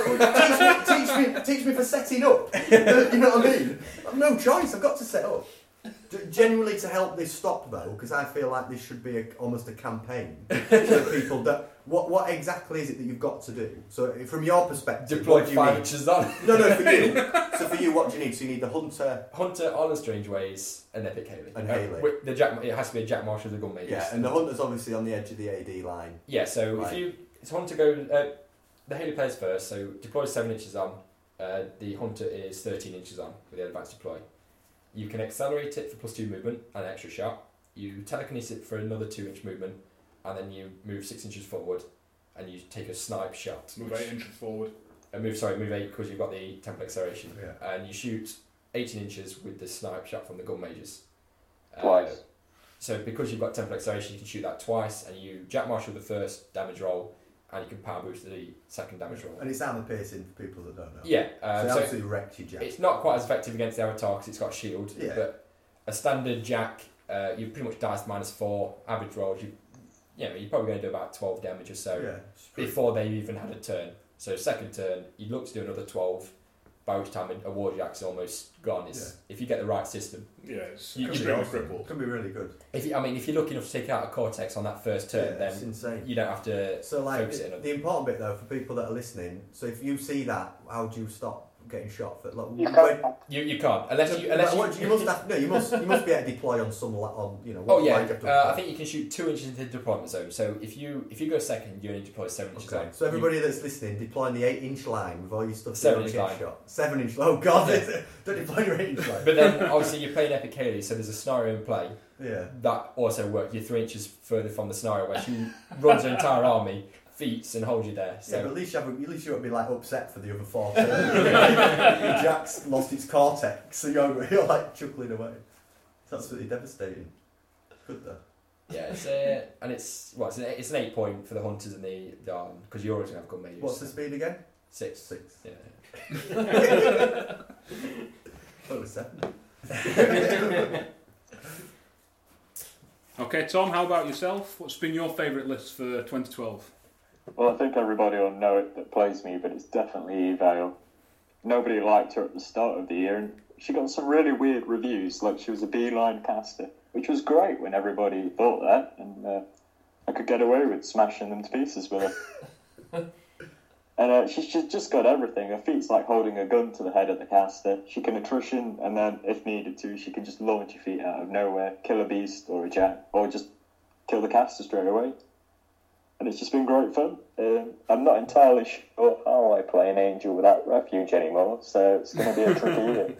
B: Teach me for setting up. You know what I mean? I've no choice. I've got to set up. Genuinely to help this stop though, because I feel like this should be almost a campaign for people that what exactly is it that you've got to do? So from your perspective,
C: deploy 5 inches on.
B: No, for you. So for you, what do you need? So you need the Hunter,
C: Arlen Strange Ways, and Epic Haley.
B: And Haley.
C: It has to be a Jack Marshall with the gun majors.
B: Yeah, and the Hunter's obviously on the edge of the AD line.
C: Yeah, so if Hunter go, the Haley plays first, so deploy 7 inches on. The Hunter is 13 inches on with the advanced deploy. You can accelerate it for +2 movement and an extra shot. You telekinesis it for another 2-inch movement, and then you move 6 inches forward, and you take a snipe shot.
A: Move 8 inches forward.
C: Move 8 because you've got the temple acceleration.
B: Yeah.
C: And you shoot 18 inches with the snipe shot from the gun majors.
E: Twice.
C: So because you've got temple acceleration, you can shoot that twice, and you Jack Marshall the first damage roll, and you can power boost the second damage roll.
B: And it's armor piercing for people that don't know.
C: Yeah,
B: So it
C: so
B: absolutely wrecked your Jack.
C: it's not quite as effective against the avatar because it's got a shield.
B: Yeah.
C: But a standard Jack, you pretty much dice -4 average rolls. You're probably going to do about 12 damage or so
B: Yeah. it's pretty-
C: before they even had a turn. So second turn, you look to do another 12. By which time a Warjack's almost gone. If you get the right system.
A: Yeah, it's
C: You-
A: extremely
B: awesome.
A: crippled.
B: Can be really good.
C: If you're lucky enough to take out a Cortex on that first turn,
B: Yeah, it's
C: then
B: insane.
C: you don't have to
B: So, like,
C: focus it on.
B: the important bit though for people that are listening. So, if you see that, how do you stop getting shot? For like,
F: You
B: when-
F: can't.
C: You can't unless you
B: must have, no, you must be able to deploy on some on what
C: Oh
B: line
C: yeah,
B: you have to
C: I think you can shoot 2 inches into the deployment zone. So if you go second, you only deploy 7 inches.
B: Okay.
C: Line.
B: So everybody that's listening, deploying the 8-inch line with all your stuff.
C: 7-inch
B: get
C: line.
B: Shot. 7-inch. Oh god,
C: Yeah.
B: don't deploy your 8-inch line.
C: But then obviously you're playing Epic Haley, so there's a scenario in play
B: Yeah.
C: that also works. You're 3 inches further from the scenario where she runs her entire army, feats and holds you there. So
B: Yeah, but at least you won't be like upset for the other 4 turns. Your Jack's lost its cortex, so you're like chuckling away. It's absolutely devastating. Good though.
C: yeah, it's an 8 point for the hunters and the arm because you're always gonna have gun majors.
B: What's the speed again?
C: 6?
B: 6.
C: Yeah.
B: Oh, it was 7.
A: Okay, Tom, how about yourself? What's been your favourite list for 2012?
E: Well, I think everybody will know it that plays me, but it's definitely Evale. Nobody liked her at the start of the year, and she got some really weird reviews, like she was a beeline caster, which was great when everybody thought that, and I could get away with smashing them to pieces with her. And she's just got everything. Her feat's like holding a gun to the head of the caster. She can attrition, and then, if needed to, she can just launch her feet out of nowhere, kill a beast or a jack, or just kill the caster straight away. And it's just been great fun. I'm not entirely sure how I play an angel without refuge anymore, so it's going to be a tricky year.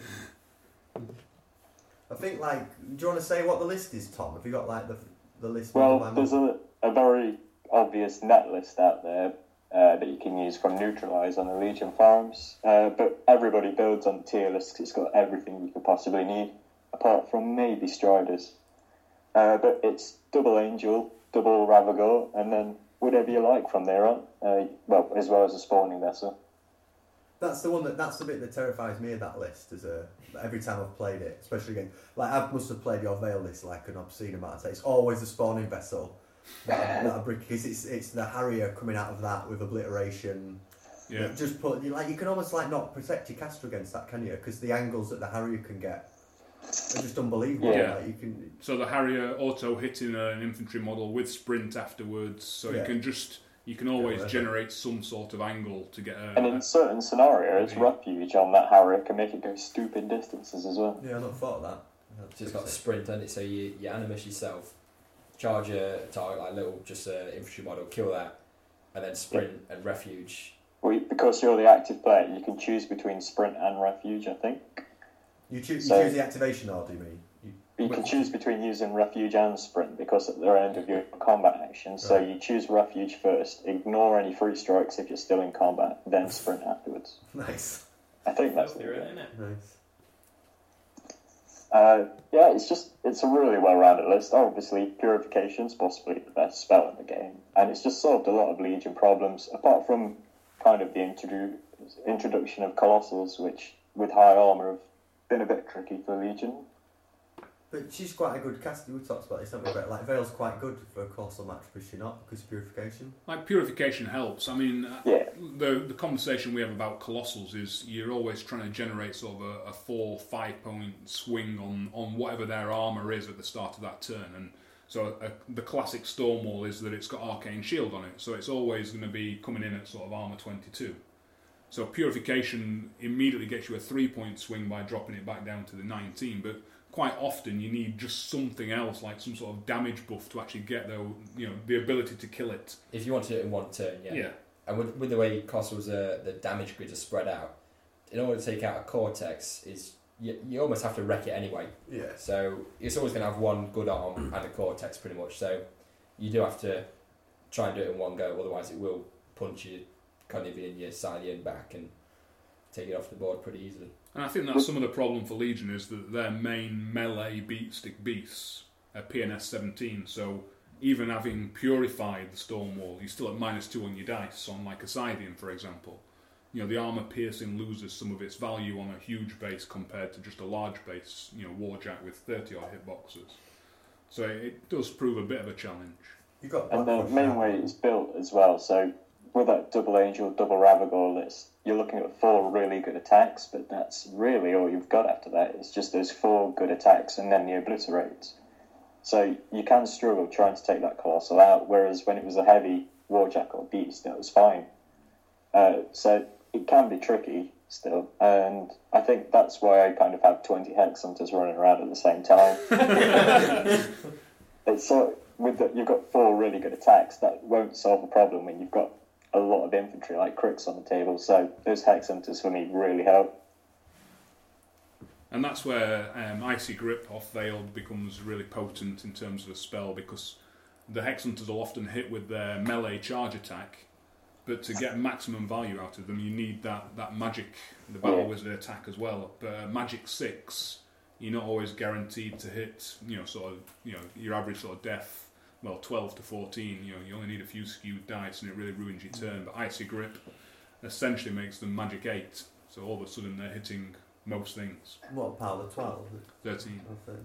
B: I think, like, do you want to say what the list is, Tom? Have you got, like, the list?
E: Well, there's a very obvious net list out there that you can use from Neutralise on the Legion farms, but everybody builds on the tier list 'cause it's got everything you could possibly need, apart from maybe Striders. But it's double Angel, double Ravagor, and then whatever you like from there on, as well as a spawning vessel.
B: That's the bit that terrifies me of that list. Every time I've played it, especially again, like I must have played your Veil list like an obscene amount of times. It's always the spawning vessel that I bring, because it's the Harrier coming out of that with obliteration.
A: Yeah.
B: Just put you can almost like not protect your caster against that, can you? Because the angles that the Harrier can get are just unbelievable.
A: Yeah.
B: Like, you can.
A: So the Harrier auto hitting an infantry model with sprint afterwards, so
B: Yeah.
A: you can always
B: Yeah,
A: generate some sort of angle to get
E: And in certain scenarios, refuge on that Harrier can make it go stupid distances as well.
B: Yeah, I've not thought of that.
C: So it's got sprint, and it so you animus yourself, charge a target like little just infantry model, kill that, and then sprint and refuge.
E: Well, because you're the active player, you can choose between sprint and refuge, I think.
B: You choose
E: So-
B: the activation order, you mean?
E: You can choose between using refuge and sprint because at the end of your combat action. So
B: Right.
E: you choose refuge first, ignore any free strikes if you're still in combat, then sprint afterwards.
B: Nice.
E: I think that's the
D: theory,
E: idea.
D: isn't it?
B: Nice.
E: Yeah, it's a really well-rounded list. Obviously, Purification's possibly the best spell in the game, and it's just solved a lot of Legion problems, apart from kind of the introduction of Colossals, which, with high armour, have been a bit tricky for Legion.
B: But she's quite a good caster. We talked about this, haven't we? But like Veil's quite good for a colossal match, but she's not because of Purification.
A: Like Purification helps. I mean,
E: Yeah.
A: the conversation we have about Colossals is you're always trying to generate sort of a 4-5 point swing on whatever their armour is at the start of that turn. And so the classic Stormwall is that it's got Arcane Shield on it, so it's always going to be coming in at sort of armour 22. So Purification immediately gets you a 3-point swing by dropping it back down to the 19, but quite often you need just something else, like some sort of damage buff to actually get the ability to kill it.
C: If you want to do it in one turn, yeah.
A: Yeah.
C: And with the way Colossals the damage grids are spread out, in order to take out a Cortex, you almost have to wreck it anyway.
B: Yeah.
C: So it's always going to have one good arm and a Cortex pretty much. So you do have to try and do it in one go, otherwise it will punch you kind of in your Scythian back and take it off the board pretty easily.
A: And I think that's some of the problem for Legion is that their main melee beatstick beasts a PNS 17. So even having purified the Stormwall, you're still at -2 on your dice on like a Scythian, for example. You know, the armour piercing loses some of its value on a huge base compared to just a large base, you know, Warjack with 30 odd hitboxes. So it does prove a bit of a challenge.
E: And the main way it's built as well, so with that double Angel, double Ravagore list, you're looking at 4 really good attacks, but that's really all you've got after that. It's just those 4 good attacks and then the obliterates. So you can struggle trying to take that Colossal out, whereas when it was a heavy Warjack or Beast, that was fine. So it can be tricky still, and I think that's why I kind of have 20 Hex Hunters running around at the same time. It's so you've got 4 really good attacks, that won't solve the problem when you've got a lot of infantry like Cricks on the table, so those Hex Hunters for me really help.
A: And that's where Icy Grip off Veil becomes really potent in terms of a spell, because the Hex Hunters will often hit with their melee charge attack, but to get maximum value out of them you need that magic, the Battle Wizard attack as well. But Magic 6, you're not always guaranteed to hit, you know, sort of, you know, your average sort of death. Well, 12 to 14, you know, you only need a few skewed dice and it really ruins your turn. But Icy Grip essentially makes them Magic 8, so all of a sudden they're hitting most things.
B: What power? 12?
A: 13.
B: Oh, 13.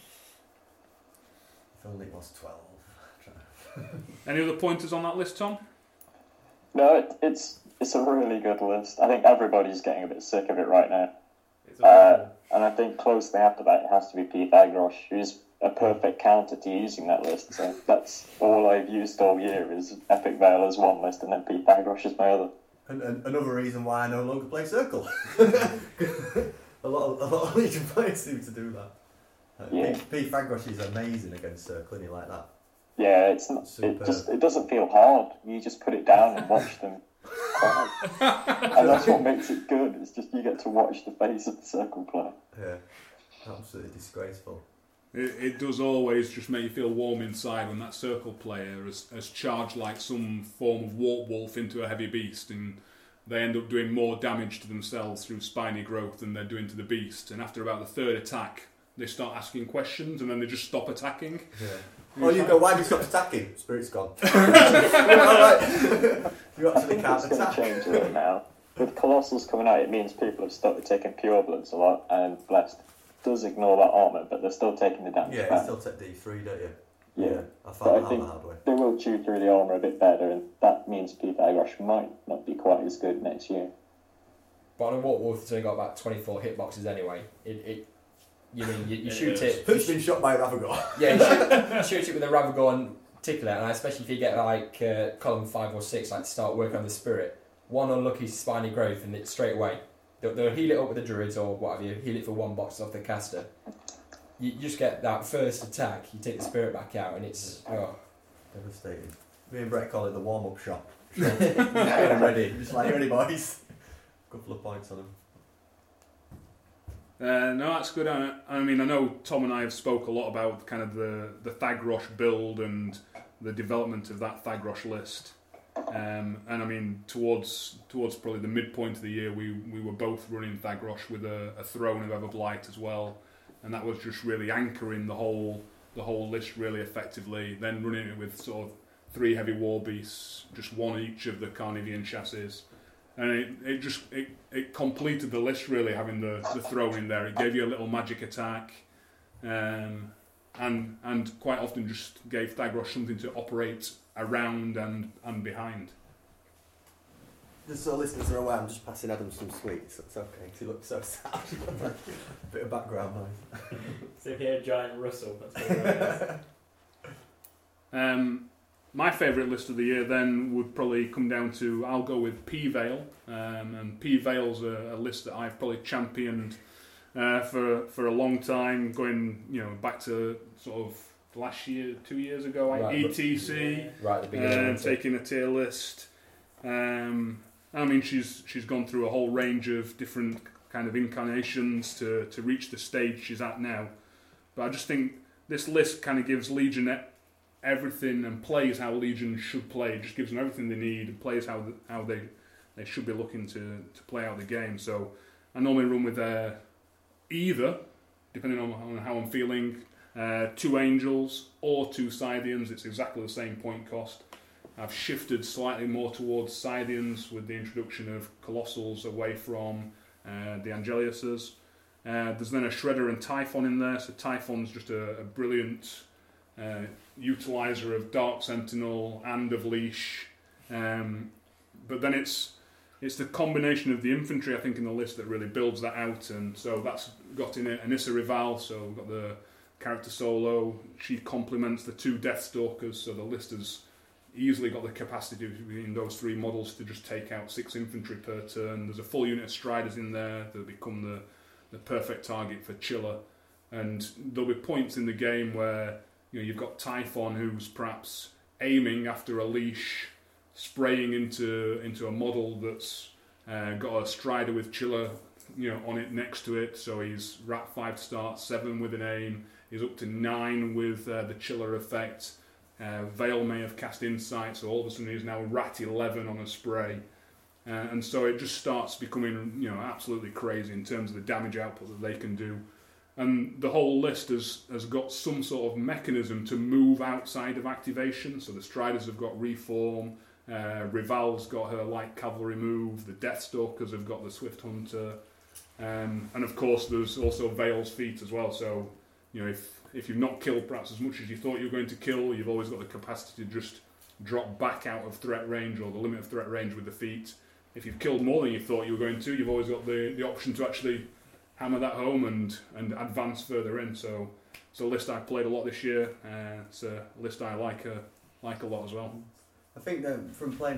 B: If only it was 12.
A: Any other pointers on that list, Tom?
E: No, it's a really good list. I think everybody's getting a bit sick of it right now. And I think closely after that it has to be Pythagoras, who's a perfect counter to using that list. So that's all I've used all year is Epic Veil as one list and then Pythagoras as my other.
B: And another reason why I no longer play Circle. a lot of Legion players seem to do that. Pythagoras is amazing against Circle, and you like that?
E: Yeah, it's not. It doesn't feel hard. You just put it down and watch them. And that's what makes it good. It's just you get to watch the face of the Circle player.
B: Yeah, absolutely disgraceful.
A: It does always just make you feel warm inside when that Circle player has charged like some form of Warp Wolf into a heavy beast, and they end up doing more damage to themselves through spiny growth than they're doing to the beast. And after about the 3rd attack, they start asking questions, and then they just stop attacking.
B: Yeah. You go, why have you stopped attacking? Spirit's gone. Alright. You actually can't
E: It's going
B: attack.
E: to change a little now. With Colossals coming out, it means people have started taking Purebloods a lot, and Blessed does ignore that armour, but they're still taking the damage
B: Yeah, you
E: back.
B: still take D3, don't you?
E: Yeah.
B: I
E: But
B: found
E: I
B: that
E: think
B: the hard way.
E: they will chew through the armour a bit better, and that means Pythagoras might not be quite as good next year.
C: But on a Warp Wolf, it's only got about 24 hitboxes anyway. You shoot it.
B: Who's been shot by a Ravagore?
C: Yeah, you shoot it with a Ravagore and tickle it, and especially if you get like column 5 or 6, like to start working on the spirit. One unlucky spiny growth, and it's straight away. They'll heal it up with the druids or whatever. You heal it for 1 box off the caster. You just get that first attack. You take the spirit back out, and it's
B: Devastating. Me and Brett call it the warm-up shot. Get them ready. Just like, ready, boys. Couple of points on them.
A: No, that's good. I mean, I know Tom and I have spoke a lot about kind of the Thagrosh build and the development of that Thagrosh list. And I mean, towards probably the midpoint of the year, we were both running Thagrosh with a Throne of Everblight as well, and that was just really anchoring the whole list really effectively. Then running it with sort of 3 heavy war beasts, just 1 each of the Carnivian chassis. And it completed the list really, having the Throne in there. It gave you a little magic attack, and quite often just gave Thagrosh something to operate around and behind.
B: Just so listeners are aware, I'm just passing Adam some sweets. It's okay, because he looks so sad. Bit of background noise.
D: So if you hear a giant rustle, that's what it is.
A: My favourite list of the year then would probably come down to, I'll go with P-Veil, and P-Veil's a list that I've probably championed for a long time, going back to sort of last year, 2 years ago, ETC,
C: right at the beginning,
A: taking a tier list. I mean, she's gone through a whole range of different kind of incarnations to reach the stage she's at now. But I just think this list kind of gives Legion everything and plays how Legion should play. It just gives them everything they need and plays how they should be looking to play out the game. So I normally run with either, depending on how I'm feeling, 2 Angels or 2 Scythians. It's exactly the same point cost. I've shifted slightly more towards Scythians with the introduction of Colossals away from the Angeliuses. There's then a Shredder and Typhon in there. So Typhon's just a brilliant utiliser of Dark Sentinel and of Leash. But then it's the combination of the infantry, I think, in the list that really builds that out. And so that's got in it Anissa Rival, so we've got the character solo. She complements the 2 Deathstalkers, so the list has easily got the capacity between those 3 models to just take out 6 infantry per turn. There's a full unit of Striders in there that become the perfect target for Chiller. And there'll be points in the game where you've got Typhon who's perhaps aiming after a Leash, spraying into a model that's got a Strider with Chiller on it next to it, so he's Rat 5 to start, 7 with an aim, he's up to 9 with the Chiller effect. Vale may have cast Insight, so all of a sudden he's now Rat 11 on a spray. And so it just starts becoming absolutely crazy in terms of the damage output that they can do. And the whole list has got some sort of mechanism to move outside of activation. So the Striders have got Reform, Rival's got her Light Cavalry move, the Deathstalkers have got the Swift Hunter, and of course there's also Vale's Feet as well. So if you've not killed perhaps as much as you thought you were going to kill, you've always got the capacity to just drop back out of threat range or the limit of threat range with the feet. If you've killed more than you thought you were going to, you've always got the option to actually hammer that home and advance further in. So it's a list I played a lot this year. It's a list I like a lot as well.
B: I think that from playing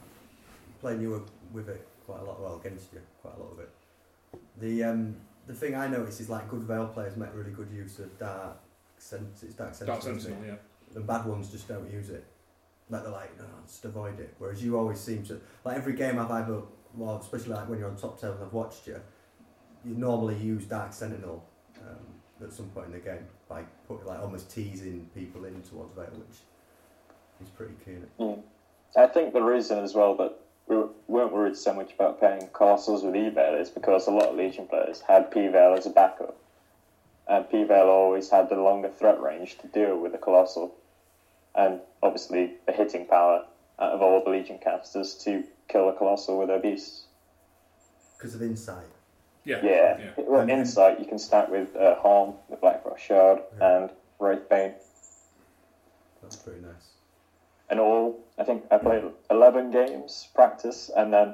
B: you with it quite a lot, well, against you quite a lot of it. The thing I noticed is like good Vale players make really good use of Dark Sentinel,
A: yeah.
B: The bad ones just don't use it. Like they're like, no, just avoid it. Whereas you always seem to, like every game I've either, well, especially like when you're on top 7 and I've watched you normally use Dark Sentinel at some point in the game by almost teasing people in towards Vale, which is pretty keen.
E: I think the reason as well that we weren't worried so much about playing Colossals with E-Vale is because a lot of Legion players had P-Vale as a backup, and P-Vale always had the longer threat range to deal with the Colossal, and obviously the hitting power out of all the Legion casters to kill a Colossal with their beasts.
B: Because of Insight.
E: Yeah. Well, Insight you can start with Harm, the Blackfrost Shard, and Wraithbane.
B: That's pretty nice.
E: And I think I played 11 games practice, and then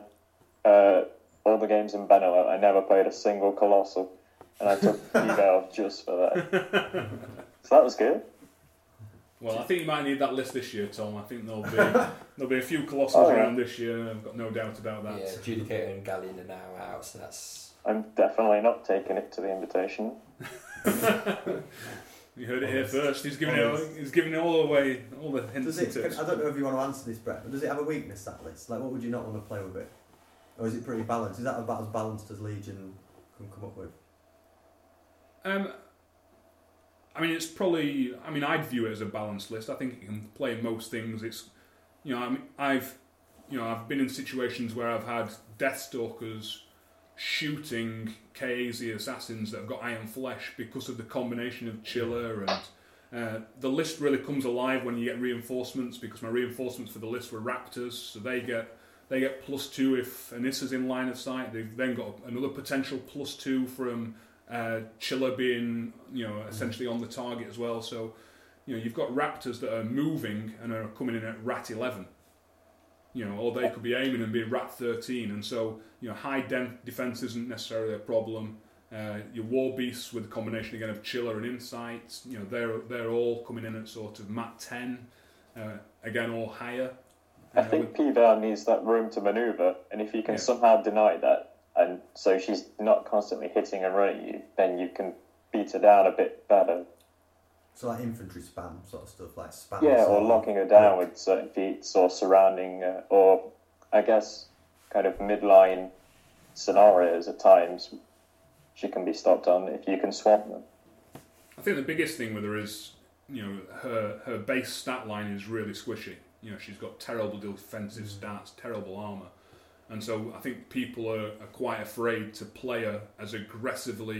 E: all the games in Benelux, I never played a single Colossal, and I took P-Vale just for that. So that was good.
A: Well, I think you might need that list this year, Tom. I think there'll be a few Colossals around this year. I've got no doubt about that.
C: Yeah, Judicator and Galleon are now out, so that's...
E: I'm definitely not taking it to the invitation.
A: You heard it here first. He's giving it all away, all the hints and tips.
B: I don't know if you want to answer this, Brett, but does it have a weakness, that list? Like, what would you not want to play with it? Or is it pretty balanced? Is that about as balanced as Legion can come up with?
A: I mean, it's probably... I mean, I'd view it as a balanced list. I think it can play most things. It's... I've been in situations where I've had Deathstalkers shooting KAZ assassins that have got Iron Flesh because of the combination of Chiller, and the list really comes alive when you get reinforcements, because my reinforcements for the list were Raptors, so they get +2 if Anissa's in line of sight. They've then got another potential +2 from Chiller being essentially on the target as well. So you've got Raptors that are moving and are coming in at Rat 11. Or they could be aiming and be Rat 13, and so high defense isn't necessarily a problem. Your War Beasts with a combination again of Chiller and Insight, they're all coming in at sort of Mat 10, again all higher.
E: I think P-Vale needs that room to manoeuvre, and if you can somehow deny that, and so she's not constantly hitting and running you, then you can beat her down a bit better.
B: So like infantry spam sort of stuff, like spam.
E: Yeah, or locking her down with certain feats, or surrounding, or I guess kind of midline scenarios at times she can be stopped on if you can swamp them.
A: I think the biggest thing with her is, her base stat line is really squishy. She's got terrible defensive stats, terrible armour. And so I think people are quite afraid to play her as aggressively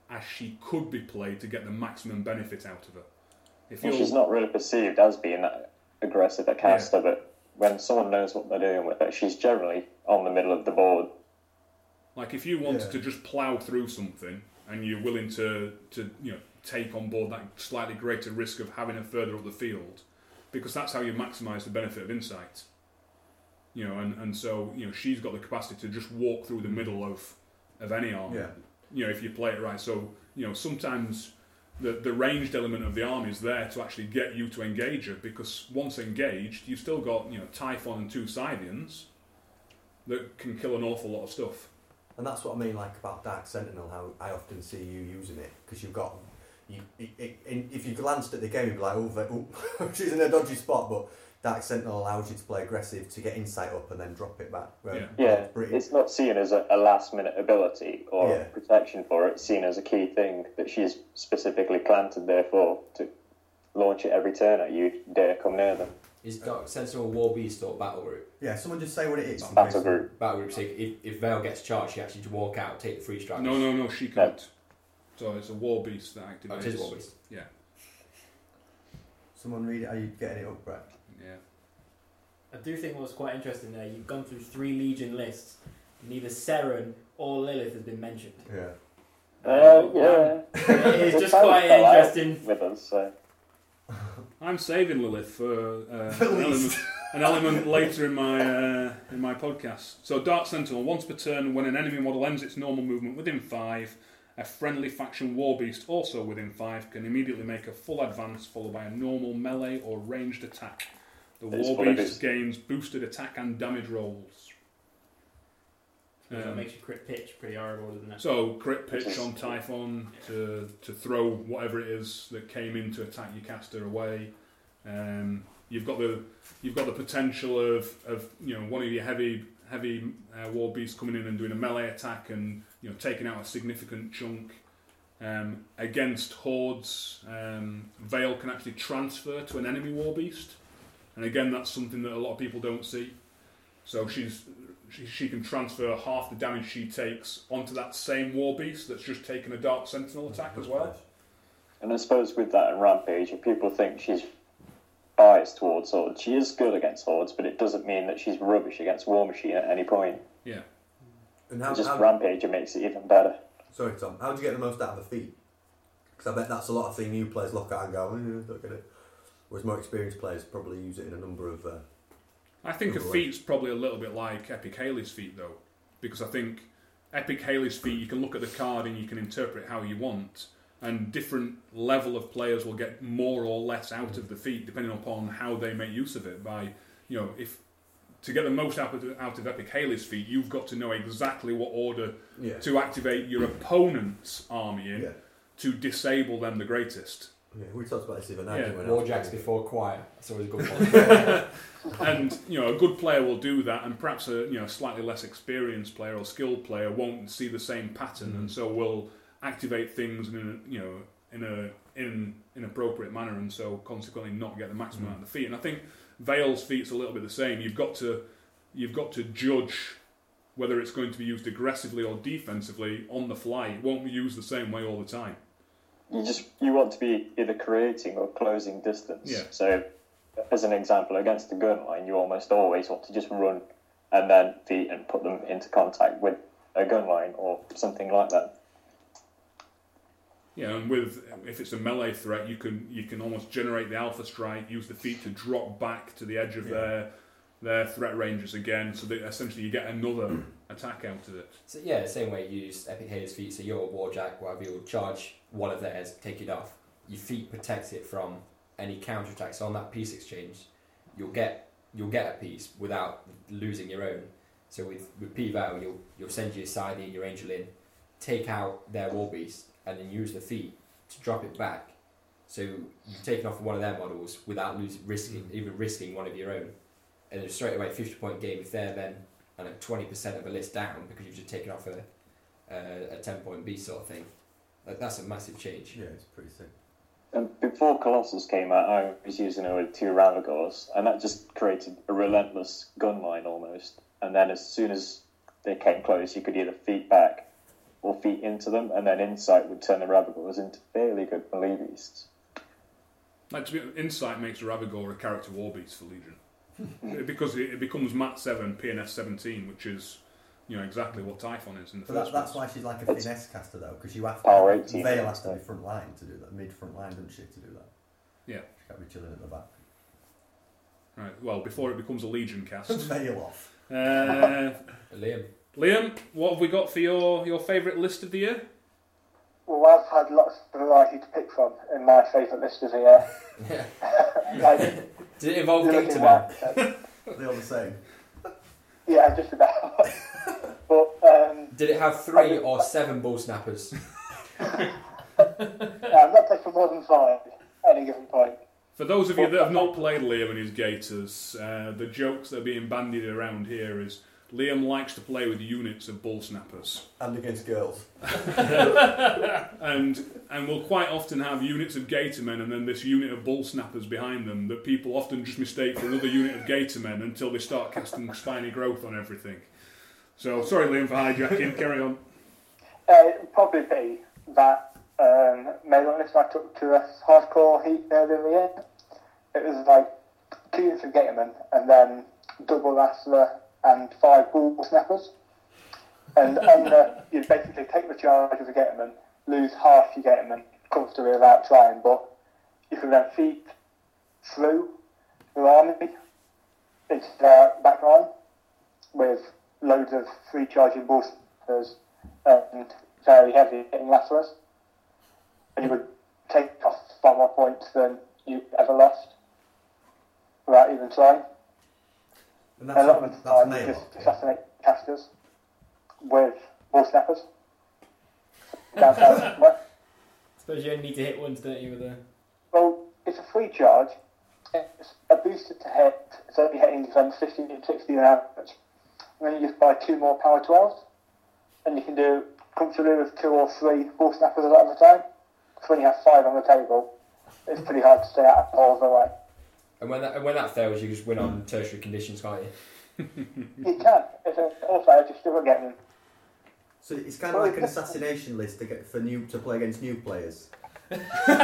A: as she could be played to get the maximum benefit out of her. If
E: Well,
A: you're,
E: she's not really perceived as being that aggressive at caster, but when someone knows what they're doing with her, she's generally on the middle of the board.
A: like if you wanted to just plough through something and you're willing to take on board that slightly greater risk of having her further up the field, because that's how you maximise the benefit of insight. And so she's got the capacity to just walk through the middle of any army. If you play it right. So sometimes the ranged element of the army is there to actually get you to engage her, because once engaged, you've still got Typhon and 2 Scythians that can kill an awful lot of stuff.
B: And that's what I mean, like about Dark Sentinel, how I often see you using it, because you've got if you glanced at the game, you'd be like, oh, she's in a dodgy spot, but Dark Sentinel allows you to play aggressive, to get insight up and then drop it back.
E: It's not seen as a last-minute ability or protection for it. It's seen as a key thing that she's specifically planted there for, to launch it every turn at you, dare come near them.
C: Is Dark Sentinel War Beast or Battle Group?
B: Yeah, someone just say what it is.
E: Battle Group.
C: Battle Group, so if Vale gets charged, she actually just walk out, take the free strike.
A: No, she can't. So it's a War Beast that activates.
C: Oh, it is a War Beast.
A: Yeah.
B: Someone read it. Are you getting it up, Brett?
A: Yeah.
D: I do think what's quite interesting there, you've gone through 3 Legion lists, neither Seren or Lilith has been mentioned. It's just quite interesting.
E: With us, so.
A: I'm saving Lilith for an element later in my podcast. So Dark Sentinel, once per turn, when an enemy model ends its normal movement within 5, a friendly faction War Beast also within 5 can immediately make a full advance followed by a normal melee or ranged attack. The War Beast gains boosted attack and damage rolls.
D: That makes you crit pitch pretty horrible, doesn't it?
A: So crit pitch on Typhon to throw whatever it is that came in to attack your caster away. You've got the potential of one of your heavy War Beasts coming in and doing a melee attack and taking out a significant chunk. Against hordes, Vale can actually transfer to an enemy War Beast, and again that's something that a lot of people don't see. So she can transfer half the damage she takes onto that same War Beast that's just taken a Dark Sentinel attack as well.
E: And I suppose with that and Rampage, if people think she's biased towards Hordes, she is good against Hordes, but it doesn't mean that she's rubbish against War Machine at any point.
A: Yeah.
B: And
E: Rampage makes it even better.
B: Sorry, Tom. How do you get the most out of the feat? Because I bet that's a lot of thing new players look at and go, don't get it. Whereas more experienced players probably use it in a number of...
A: I think a feat's probably a little bit like Epic Haley's feat, though. Because I think Epic Haley's feat, you can look at the card and you can interpret how you want, and different level of players will get more or less out of the feat depending upon how they make use of it. By, if to get the most out of Epic Haley's feat, you've got to know exactly what order to activate your opponent's army in to disable them the greatest.
B: Yeah, we talked about this even now.
C: Warjacks before choir. That's always a good one.
A: And a good player will do that, and perhaps a slightly less experienced player or skilled player won't see the same pattern, and so will activate things in an inappropriate manner, and so consequently not get the maximum out of the feat. And I think Vale's feat's a little bit the same. You've got to judge whether it's going to be used aggressively or defensively on the fly. It won't be used the same way all the time.
E: You want to be either creating or closing distance.
A: Yeah.
E: So, as an example, against the gun line, you almost always want to just run and then feet and put them into contact with a gun line or something like that.
A: Yeah, and if it's a melee threat, you can almost generate the alpha strike, use the feat to drop back to the edge of their threat ranges again, so that essentially you get another attack out of it.
C: So the same way you use Epic Haley's feat, so you're a Warjack, whatever, you'll charge one of theirs, take it off. Your feat protects it from any counter attacks. So on that piece exchange, you'll get a piece without losing your own. So with P-Val, you'll send your Scythian, your Angel in, take out their War Beast, and then use the feat to drop it back. So you've taken off one of their models without risking one of your own. And then straight away, 50-point game, if they're then 20% of a list down because you've just taken off a 10-point beast sort of thing, that's a massive change.
B: Yeah, it's pretty sick.
E: And before Colossus came out, I was using it with 2 Ravagors, and that just created a relentless gun line almost. And then as soon as they came close, you could either feet back or feet into them, and then Insight would turn the Rabagors into fairly good melee beasts.
A: Like, Insight makes the Rabagor a character war beast for Legion. Because it becomes Mat 7, PNS 17, which is, exactly what Typhon is in the first
B: That's
A: place.
B: why she's like a finesse caster, though, because you have
E: Power
B: to...
E: 18.
B: Vale has to be front line to do that, mid-front line, doesn't she, to do that?
A: Yeah.
B: She can't be chilling at the back.
A: Right, well, before it becomes a Legion cast.
B: Vale off.
C: Liam.
A: What have we got for your favourite list of the year?
F: Well, I've had lots of variety to pick from in my favourite list of the year.
C: Did it involve
F: looking
C: Gatorman?
F: back,
B: They're all the same.
F: yeah, just about. But
C: Did it have 3 or 7 ball snappers?
F: I'm not taking more than 5 at any given point.
A: For those of you that have not played Liam and his Gators, the jokes that are being bandied around here is Liam likes to play with units of bull snappers.
B: And against girls.
A: and we'll quite often have units of Gatormen and then this unit of bull snappers behind them that people often just mistake for another unit of Gatormen until they start casting spiny growth on everything. So, sorry Liam for hijacking, carry on.
F: It would probably be that mailing list I took to a hardcore heat earlier in the year. It was like 2 units of Gatormen and then double Wrestler and 5 bull snappers. And you'd basically take the charge of the Gatorman, lose half your Gatorman comfortably without trying, but you could then feed through the army into their back line with loads of free charging bull snappers and very heavy hitting Wrestlers. And you would take off far more points than you ever lost without even trying.
B: And
F: A lot of the time you
B: nail
F: just
B: off,
F: assassinate casters with bull snappers. Down south somewhere.
D: Suppose you only need to hit once, don't you, with a...
F: Well, it's a free charge. It's a boosted to hit. It's only hitting defense 15 and 60 on average. And then you just buy 2 more power 12s. And you can do comfortably with 2 or 3 bull snappers a lot of the time. So when you have 5 on the table, it's pretty hard to stay out all the way.
C: And when that fails, you just win on tertiary conditions, can't you?
F: You can. If it all fails, you still got getting them.
B: So it's kind of like an assassination list to play against new players. Ish.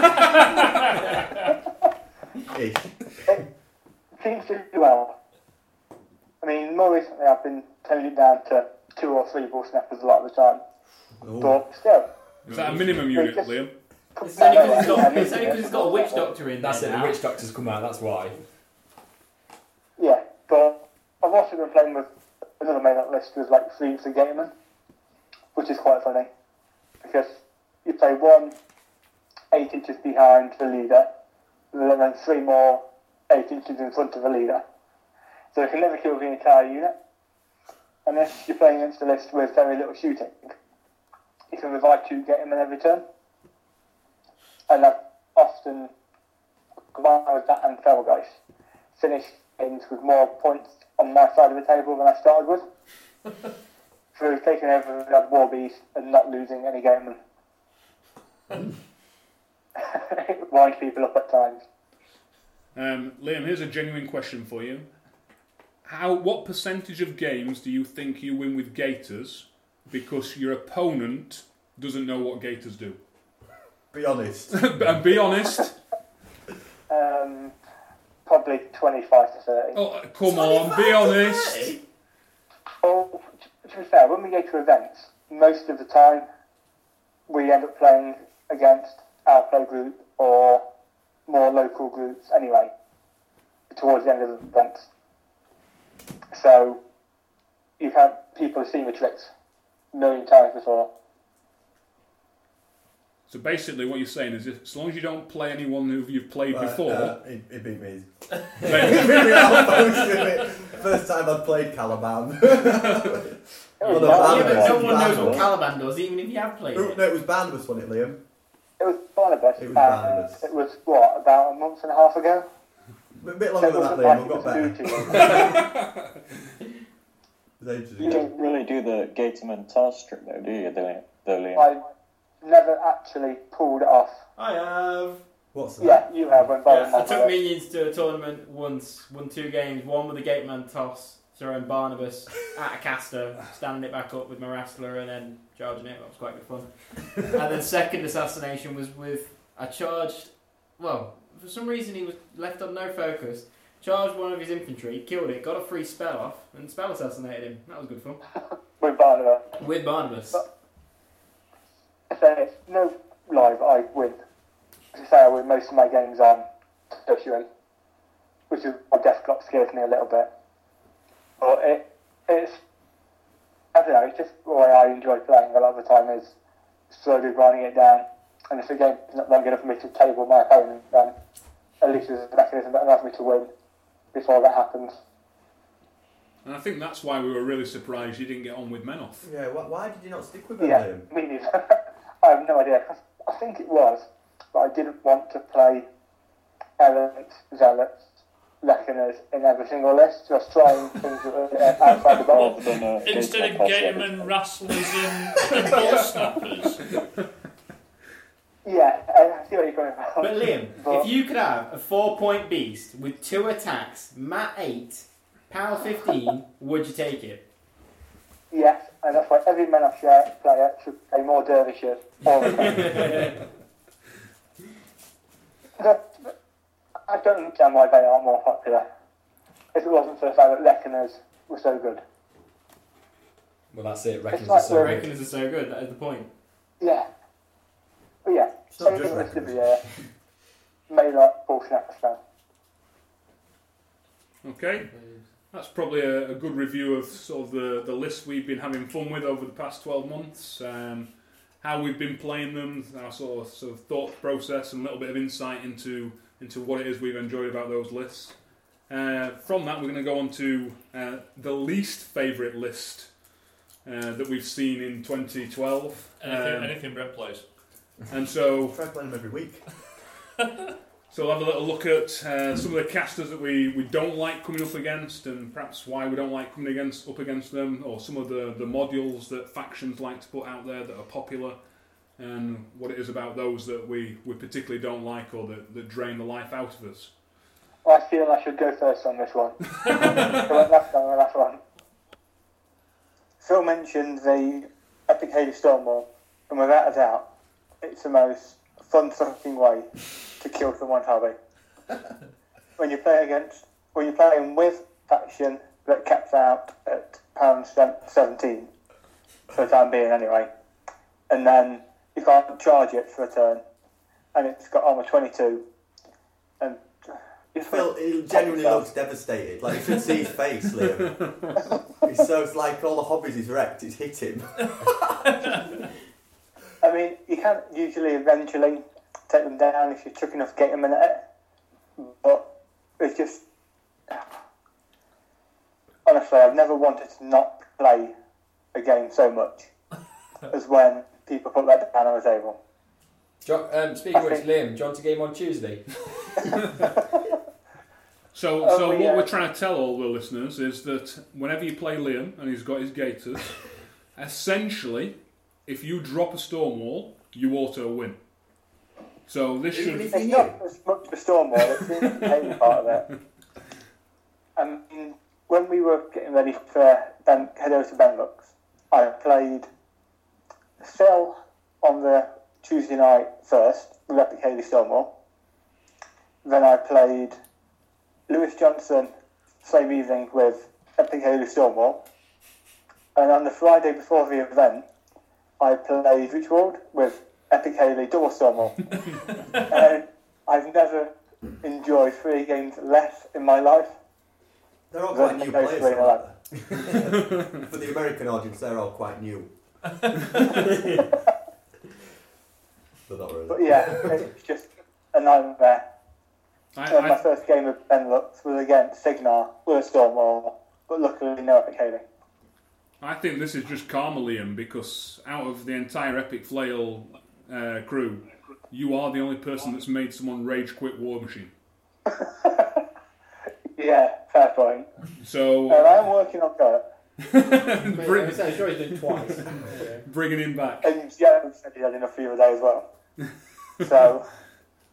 F: It seems to do well. I mean, more recently I've been toning it down to 2 or 3 bull snappers a lot of the time.
B: Oh.
F: But still.
A: Is that a minimum unit, Liam?
D: It's only because it's got a witch doctor in there.
C: That's it, the
D: now.
C: witch doctor's come out, that's why.
F: Yeah, but I've also been playing with another main up list with like 3 for Gatorman, which is quite funny because you play 1 8 inches behind the leader, and then 3 more 8 inches in front of the leader. So you can never kill the entire unit. And if you're playing against a list with very little shooting, you can revive 2 Gatorman every turn. And I've often, combined with that and Feral Geist, finished games with more points on my side of the table than I started with. Through taking over the War Beast and not losing any Gatorman. It winds people up at times.
A: Liam, here's a genuine question for you. What percentage of games do you think you win with Gators because your opponent doesn't know what Gators do?
B: Be honest.
A: And be honest.
F: Probably 25 to 30.
A: Oh, come on, be honest.
F: Well, to be fair, when we go to events, most of the time we end up playing against our play group or more local groups anyway, towards the end of the events. So you have people who've seen the tricks a million times before.
A: So basically what you're saying is as long as you don't play anyone who you've played before...
B: It beat me.
A: then,
B: First time I'd played Caliban.
F: It was
D: No
F: Barnabas.
D: one knows what Caliban does, even if you have played
B: No,
D: it.
B: it was Barnabas, wasn't it, Liam?
F: It was Barnabas.
B: It was Barnabas.
F: It was, what, about a month and a half ago?
B: A bit longer than that, Liam. We've got better.
E: You don't really do the Gatorman task trick though, do you, Liam?
F: I never actually pulled it off.
D: I have.
B: What's that?
F: Yeah, you have when Bowen
D: I
F: won
D: took
F: it.
D: minions to a tournament once, won 2 games, one with a Gateman toss throwing Barnabas at a caster, standing it back up with my wrestler and then charging it. That was quite good fun. And then second assassination was with, I charged, well, for some reason he was left on no focus, charged one of his infantry, killed it, got a free spell off, and spell assassinated him. That was good fun.
F: With Barnabas.
D: With Barnabas.
F: So, no live, I win. As I say, I win most of my games on tertiary, which is why Deathclock scares me a little bit. But it's, I don't know, it's just the way I enjoy playing a lot of the time is slowly grinding it down. And if the game is not long enough for me to table my opponent, then at least there's a mechanism that allows me to win before that happens.
A: And I think that's why we were really surprised you didn't get on with Menoth.
B: Yeah, why did you not stick with him?
F: Yeah, me neither. I have no idea. I think it was, but I didn't want to play Elements, Zealots, Reckoners in every single list, just trying things that were outside the box.
G: Instead of Gatorman, Rasslers and Ball Snappers.
F: Yeah, I see what you're going about.
D: But Liam, if you could have a 4-point beast with 2 attacks, Mat 8, Power 15, would you take it?
F: Yes, and that's why every Men of Share player should play more dervishes all the time. I don't understand why they aren't more popular. If it wasn't for the fact that Reckoners were so good.
C: Well, that's it. Reckoners
F: like
C: are so good.
D: Reckoners are so good, that is the point.
F: Yeah. But yeah,
B: It's not
F: everything
B: just
F: listed here, made like Ball Snappers fan.
A: Okay, that's probably a good review of sort of the list we've been having fun with over the past 12 months, how we've been playing them, our sort of thought process, and a little bit of insight into what it is we've enjoyed about those lists. From that, we're going to go on to the least favourite list that we've seen in 2012.
G: Anything Brett plays.
A: And so,
B: Try playing them every week.
A: So we'll have a little look at some of the casters that we don't like coming up against, and perhaps why we don't like coming up against them, or some of the modules that factions like to put out there that are popular, and what it is about those that we particularly don't like or that drain the life out of us.
F: I feel I should go first on this one. Last one. Phil mentioned the Epic Hades Stormwall, and without a doubt, it's the most fun-fucking way to kill someone's hobby. when you're playing with faction that caps out at pound 17 for the time being anyway, and then you can't charge it for a turn, and it's got armor 22, and
B: Phil, he genuinely looks devastated. Like, you should see his face, Liam. He's so, it's like all the hobbies he's wrecked, it's hit him.
F: I mean, you can usually eventually take them down if you're chuck enough to get them in it, but it's just... Honestly, I've never wanted to not play a game so much as when people put that down on the table.
C: Speaking of which, Liam, do you want a game on Tuesday?
A: So what we're trying to tell all the listeners is that whenever you play Liam and he's got his Gators, essentially, if you drop a Stormwall, you auto win. So this should...
F: It's not as much the Stormwall, it's the entertaining part of it. I mean, when we were getting ready for head over to Benelux, I played Phil on the Tuesday night first with Epic Hades Stormwall. Then I played Lewis Johnson same evening with Epic Hades Stormwall. And on the Friday before the event, I played Richwald with Epic Haley Double Stormwall. And I've never enjoyed 3 games less in my life.
B: They're all quite new players, aren't they? For the American audience, they're all quite new. They're not really.
F: But yeah, it's just a nightmare. My first game of Benelux was against Signar with a Stormwall, but luckily no Epic Haley.
A: I think this is just karma, Liam, because out of the entire Epic Flail crew, you are the only person that's made someone rage quit War Machine.
F: Yeah, fair point.
A: So
F: I'm working on that.
D: I'm sure he's done twice.
A: Bringing him back.
F: And yeah, said he had enough for you a day as well. So,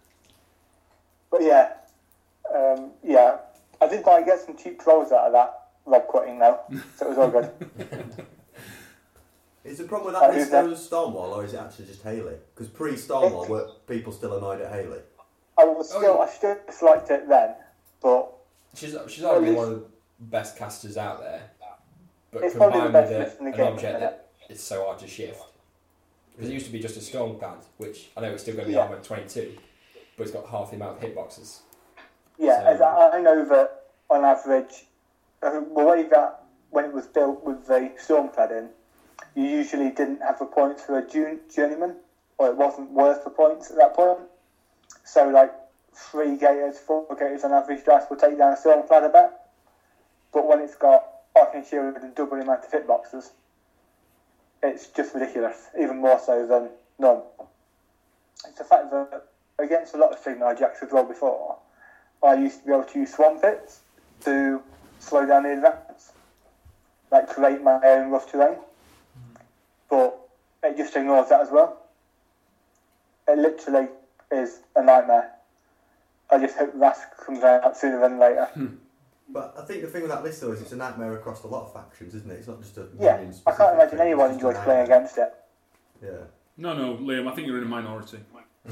F: but yeah, I did get some cheap trolls out of that Rob quitting now, so it was all good.
B: Is the problem with that list though Stonewall, or is it actually just Haley? Because pre-Stonewall, were people still annoyed at Haley?
F: I still disliked it then, but
C: she's arguably one of the best casters out there. But
F: it's probably the
C: combined
F: best
C: with
F: list in the
C: an
F: game.
C: object that it's so hard to shift. Because it used to be just a stone pad, which I know it's still going to be armoured 22, but it's got half the amount of hitboxes.
F: Yeah,
C: So-
F: as I know that on average, the way that when it was built with the Stormclad in, you usually didn't have the points for a journeyman, or it wasn't worth the points at that point. So like 3 gators, 4 gators on average dice will take down a Stormclad a bit. But when it's got Arcane Shield and double the amount of hitboxes, it's just ridiculous, even more so than none. It's the fact that against a lot of Sigma Jacks as well before, I used to be able to use Swarm Pits to slow down the advance, like create my own rough terrain. But it just ignores that as well. It literally is a nightmare. I just hope Rask comes out sooner than later.
B: But I think the thing with that list though is it's a nightmare across a lot of factions, isn't it? It's not just a
F: Yeah,
B: minion
F: I can't imagine
B: thing,
F: anyone
B: it's just a
F: enjoys playing
B: nightmare.
F: against it.
B: Yeah.
A: No, Liam, I think you're in a minority.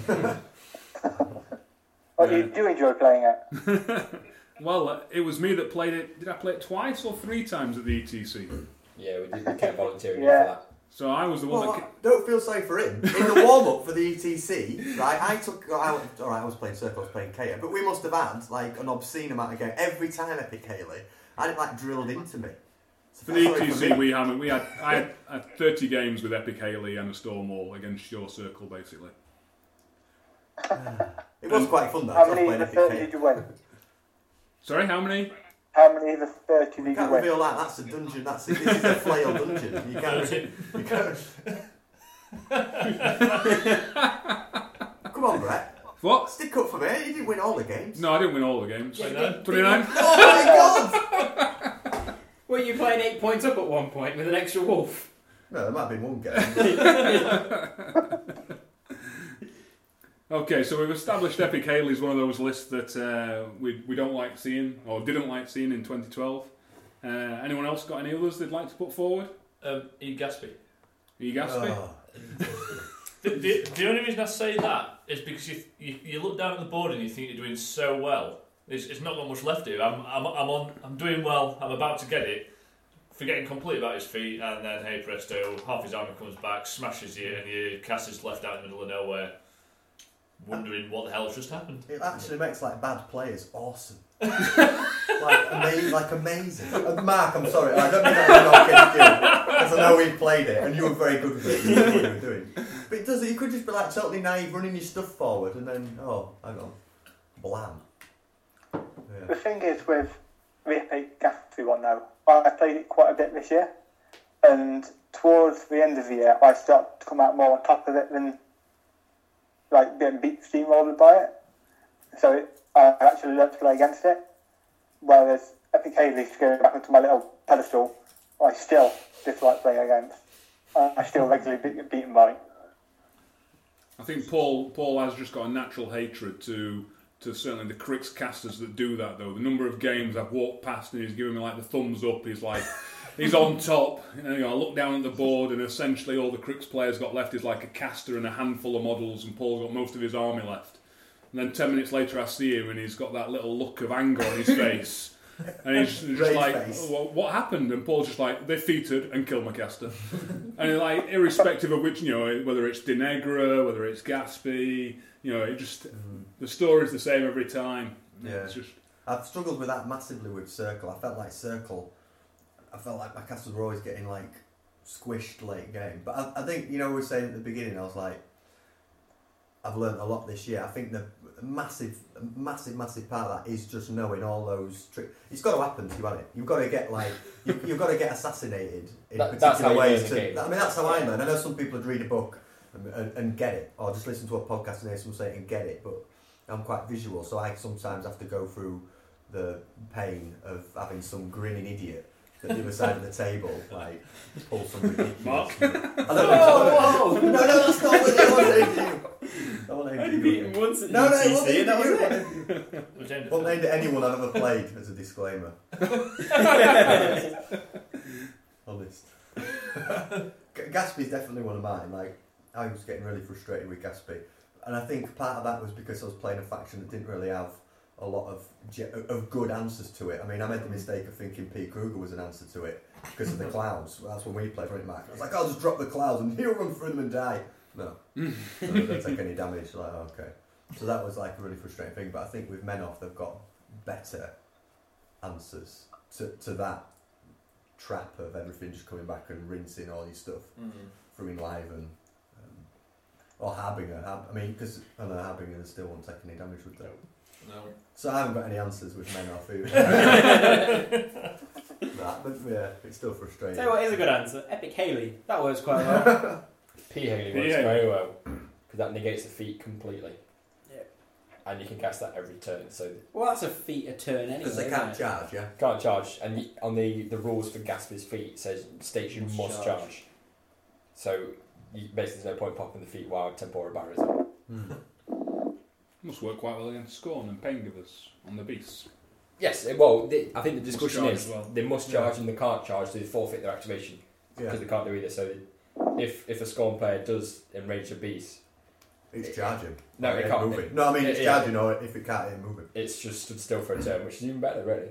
F: Oh, you do enjoy playing it?
A: Well, it was me that played it. Did I play it twice or 3 times at the ETC?
C: Yeah, we kept volunteering
F: Yeah.
C: for that.
A: So I was the one
B: Well,
A: that...
B: don't feel sorry for him. In the warm-up for the ETC, right, I was playing Circle, I was playing Kaya, but we must have had, like, an obscene amount of games. Every time Epic Haley, I had it, like, drilled into me. So
A: For the
B: feel sorry
A: ETC,
B: me.
A: I had 30 games with Epic Haley and a Stormwall against your circle, basically.
B: It was quite fun, though.
F: How
B: 'cause I was
F: many
B: playing
F: of the
B: Epic
F: 30
B: Haley.
F: did you win?
A: Sorry, how many?
F: How many of the 30 did
B: You
F: you
B: can't
F: win?
B: reveal that, that's a dungeon, this is a flail dungeon. You can't... Come on, Brett.
A: What?
B: Stick up for me, you didn't win all the games.
A: No, I didn't win all the games.
G: 29.
A: 29?
B: Oh my god!
D: Were you playing 8 points up at one point with an extra wolf?
B: No, there might have been one game.
A: Okay, so we've established Epic Haley is one of those lists that we don't like seeing, or didn't like seeing in 2012. Anyone else got any others they'd like to put forward?
G: E. Gaspy.
A: You Gaspy?
B: Oh.
G: The only reason I say that is because you look down at the board and you think you're doing so well. It's not got much left here. I'm doing well. I'm about to get it. Forgetting completely about his feet, and then hey presto, half his armour comes back, smashes you, and your cast is left out in the middle of nowhere, wondering what the hell has just happened.
B: It actually makes like bad players awesome. like amazing. Mark, I'm sorry, I don't mean that to knock against you, because I know we played it and you were very good with it. You knew what you were doing. But it does. You could just be like totally naive, running your stuff forward, and then hang on, blam.
F: The thing is with the Epic Gatsby one now, I played it quite a bit this year, and towards the end of the year, I started to come out more on top of it than like getting steamrolled by it. So I actually learned to play against it. Whereas Epic Haley's going back onto my little pedestal, I still dislike playing against. I still regularly get beaten by.
A: I think Paul has just got a natural hatred to certainly the Crix casters that do that, though. The number of games I've walked past and he's giving me like the thumbs up. He's like, he's on top. You know, I look down at the board and essentially all the Crix players got left is like a caster and a handful of models, and Paul's got most of his army left. And then 10 minutes later I see him and he's got that little look of anger on his face. And he's just like, oh, what happened? And Paul's just like, they featured and killed my caster. And like, irrespective of which, you know, whether it's Denegra, whether it's Gaspy, you know, it just, the story's the same every time.
B: Yeah.
A: It's just...
B: I've struggled with that massively with Circle. I felt like my casters were always getting like squished late game. But I think, you know, we were saying at the beginning, I was like, I've learned a lot this year. I think the massive part of that is just knowing all those tricks. It's got to happen to you, hasn't it? You've got to get like you've got to get assassinated in particular ways. I mean, that's how I learn. I know some people would read a book and get it, or just listen to a podcast and hear someone say it and get it. But I'm quite visual, so I sometimes have to go through the pain of having some grinning idiot at the other side of the table, like, pull some ridiculous...
A: Mark?
B: I don't know. No, that's not what it was. I want to
D: only beat him once at
B: No, it
D: UCC,
B: wasn't
D: and that was
B: you.
D: it.
B: Well, named anyone I've ever played as a disclaimer. Honest. Gatsby's definitely one of mine. Like, I was getting really frustrated with Gatsby, and I think part of that was because I was playing a faction that didn't really have a lot of good answers to it. I mean, I made the mistake of thinking P. Kruger was an answer to it because of the clouds. Well, that's when we played, right, Mark? I was like, I'll just drop the clouds and he'll run through them and die. No, they don't take any damage. Like, oh, okay. So that was like a really frustrating thing. But I think with Menoth, they've got better answers to that trap of everything just coming back and rinsing all your stuff through Enliven. Or Harbinger. I mean, because I know Harbinger still won't take any damage with them.
G: No.
B: So I haven't got any answers with Menoth. Nah, but yeah, it's still frustrating.
D: Tell you what is a good answer. Epic Haley. That works quite well.
C: P. Haley works very well because that negates the feat completely.
D: Yeah.
C: And you can cast that every turn. So
D: Well, that's a feat a turn anyway.
B: Because they can't charge, yeah?
C: can't charge. And on the rules for Gatsby's feat it says states you must charge. So basically, there's no point popping the feat while Tempora Bar is on.
A: Must work quite well against Scorn and Paingivers on the beasts.
C: Yes, well, I think the discussion
A: charge
C: is
A: as well.
C: they must charge and they can't charge, so they forfeit their activation because
B: Yeah.
C: they can't do either. So if a Scorn player does enrage a beast,
B: It's charging.
C: No,
B: Or
C: it
B: ain't
C: can't.
B: moving. No, I mean, it's
C: Yeah.
B: charging, or if it can't, it ain't moving.
C: it's just stood still for a turn, which is even better, really.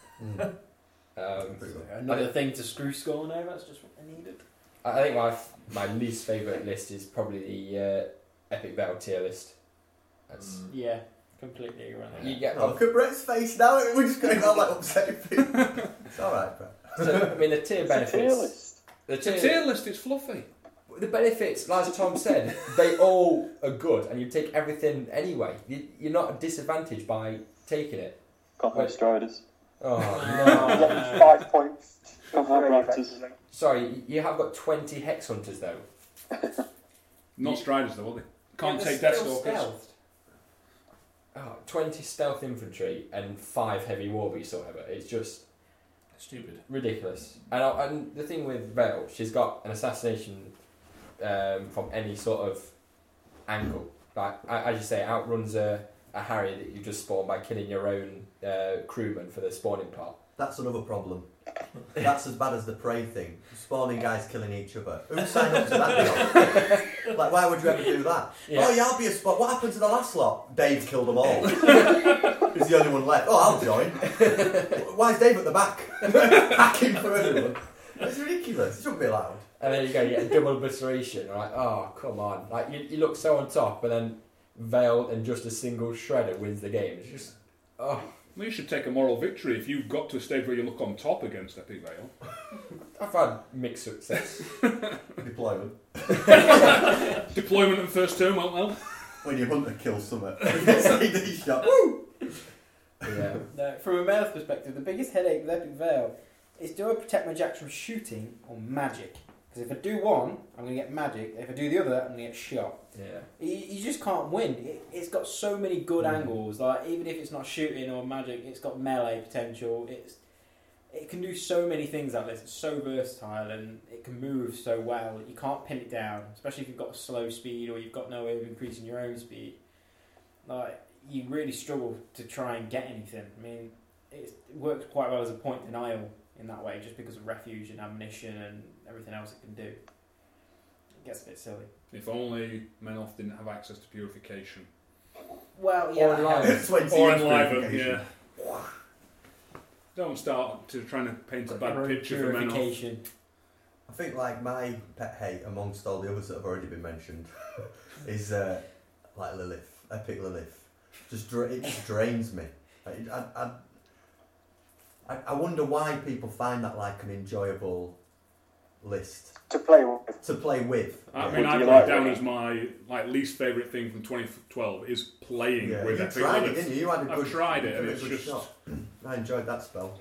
B: Pretty much.
D: Another thing to screw Scorn over. That's just what they needed.
C: I think my least favourite list is probably the Epic Battle tier list. That's
D: Yeah, completely agree with that.
C: you get.
B: Oh, look at Brett's face now. We're just going all like upsetting people. It's alright, Brett.
C: So, I mean, the tier
E: It's a tier
C: benefits.
E: list.
C: The
A: The tier list is fluffy.
C: The benefits, as Tom said, they all are good, and you take everything anyway. You're not disadvantaged by taking it.
E: Got no Striders.
C: Oh
F: You
C: no!
F: get 5 points.
E: Got no Raptors.
C: Sorry, you have got 20 Hex Hunters though.
A: Not Striders though, are they? Can't
D: Yeah,
A: take
D: they're
A: Death
D: still
A: Stalkers.
D: stealthed.
C: Oh, 20 Stealth Infantry and 5 Heavy War Beasts or whatever. It's just
G: Stupid.
C: ridiculous. And the thing with Veil, she's got an assassination from any sort of angle. Like, as you say, outruns a Harry that you just spawn by killing your own crewman for the spawning part.
B: That's another problem. That's as bad as the prey thing. Spawning guys killing each other. Who signed up to that job? Like, why would you ever do that?
C: Yeah.
B: Oh, yeah, I'll be a spot. What happened to the last lot? Dave killed them all. He's the only one left. Oh, I'll join. Why is Dave at the back? Hacking for everyone. It's ridiculous. It shouldn't be allowed.
C: And then you go, you get a double obliteration. Like, oh, come on. Like, you look so on top, and then Veil and just a single shredder wins the game. It's just, oh.
A: Well, you should take a moral victory if you've got to a stage where you look on top against Epic Veil.
C: I've had mixed success.
B: Deployment.
A: Deployment and first turn went well.
B: When your hunter kills something. CD shot. Woo!
C: Yeah.
D: No, from a male's perspective, the biggest headache with Epic Veil is do I protect my jacks from shooting or magic? Because if I do one, I'm going to get magic. If I do the other, I'm going to get shot.
C: Yeah.
D: You just can't win. It's got so many good angles. Like even if it's not shooting or magic, it's got melee potential. It can do so many things like this. It's so versatile and it can move so well. You can't pin it down, especially if you've got a slow speed or you've got no way of increasing your own speed. Like you really struggle to try and get anything. I mean, it works quite well as a point denial in that way, just because of refuge and ammunition and everything else it can do. It gets a bit silly.
A: If only Menoth didn't have access to purification.
D: Well,
C: yeah, that
B: It's 20
A: Or
B: years
A: Enliven,
B: purification.
A: yeah. Don't start to trying to paint a bad picture for Menoth.
D: Purification.
B: I think like my pet hate amongst all the others that have already been mentioned is like Lilith, Epic Lilith. It just drains me. I wonder why people find that like an enjoyable list
F: To play with.
B: to play with.
A: I
B: Yeah.
A: mean, I
E: Would you
A: put
E: like
A: it down
E: that?
A: as my least favourite thing from 2012 is playing
B: Yeah,
A: with
B: you
A: Epic
B: tried it,
A: Lilith.
B: didn't you? You had a
A: I've
B: good,
A: tried it, and
B: a
A: it's
B: good
A: just-
B: shot. I enjoyed that spell.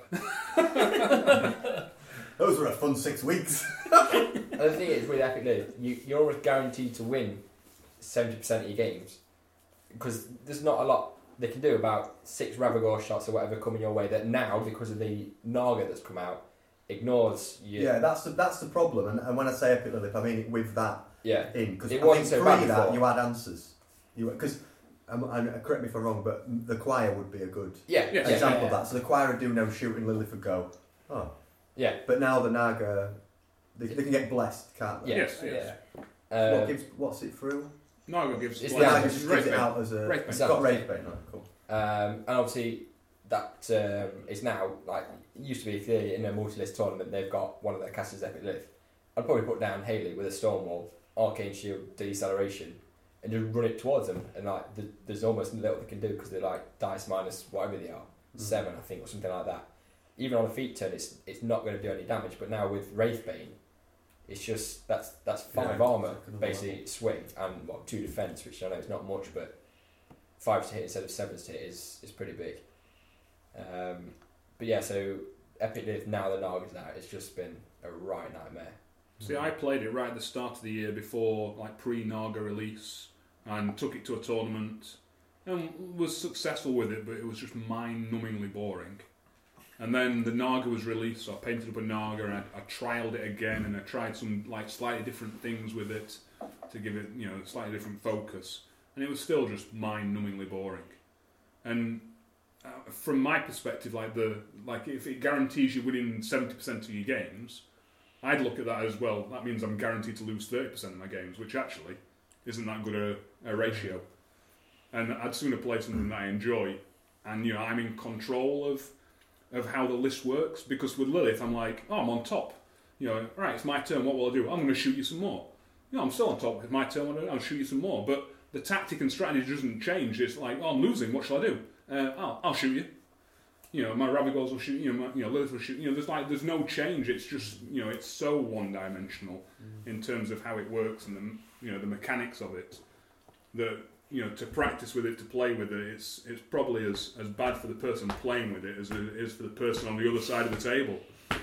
B: Those were a fun 6 weeks.
C: And the thing is, with Epic Lilith, you're always guaranteed to win 70% of your games. Because there's not a lot they can do about 6 Ravagore shots or whatever coming your way that now, because of the Naga that's come out, ignores you.
B: Yeah, that's the problem. And when I say Epic Lilith, I mean it with that
C: Yeah.
B: in, because I
C: It
B: think
C: wasn't so bad
B: pre that
C: before.
B: you had answers. Because correct me if I'm wrong, but the choir would be a good
C: Yeah.
A: Yeah.
B: example of that. So the choir would do no shooting, Lilith would go, oh.
C: Yeah.
B: But now the Naga, they can get blessed, can't they?
C: Yeah.
A: Yes.
B: What's it through?
A: Naga gives
C: It's
B: The
C: Yeah,
B: Naga
A: blessings.
B: just gives it
A: Wraithbane.
B: out as a.
A: Wraithbane.
B: It's got Wraithbane, right? Cool.
C: And obviously that is now, like, it used to be if they're in a multi-list tournament, they've got one of their casters Epic Lilith. I'd probably put down Haley with a Stormwall, Arcane Shield, Deceleration, and just run it towards them. And like, there's almost little they can do because they're like dice minus whatever they are, 7 I think, or something like that. Even on a feat turn, it's not going to do any damage. But now with Wraithbane, it's just that's 5 armor basically swing and 2 defense, which I know is not much, but 5 to hit instead of 7 to hit is pretty big. But yeah, so Epic Lilith, now the Naga's out, it's just been a right nightmare.
A: See, I played it right at the start of the year before, like, pre-Naga release, and took it to a tournament, and was successful with it, but it was just mind-numbingly boring. And then the Naga was released, so I painted up a Naga, and I trialled it again, and I tried some, like, slightly different things with it to give it, you know, a slightly different focus, and it was still just mind-numbingly boring. And from my perspective, like if it guarantees you winning 70% of your games, I'd look at that as, well, that means I'm guaranteed to lose 30% of my games, which actually isn't that good a ratio. And I'd sooner play something that I enjoy, and, you know, I'm in control of how the list works, because with Lilith, I'm like, oh, I'm on top. You know, right, it's my turn, what will I do? I'm going to shoot you some more. You know, I'm still on top, it's my turn, I'll shoot you some more. But the tactic and strategy doesn't change. It's like, oh, I'm losing, what shall I do? I'll shoot you. You know, my Ravagors will shoot you. Lilith will shoot. You know, there's no change. It's just, you know, it's so one-dimensional in terms of how it works and the mechanics of it. That, you know, to practice with it, to play with it, it's probably as bad for the person playing with it as it is for the person on the other side of the table.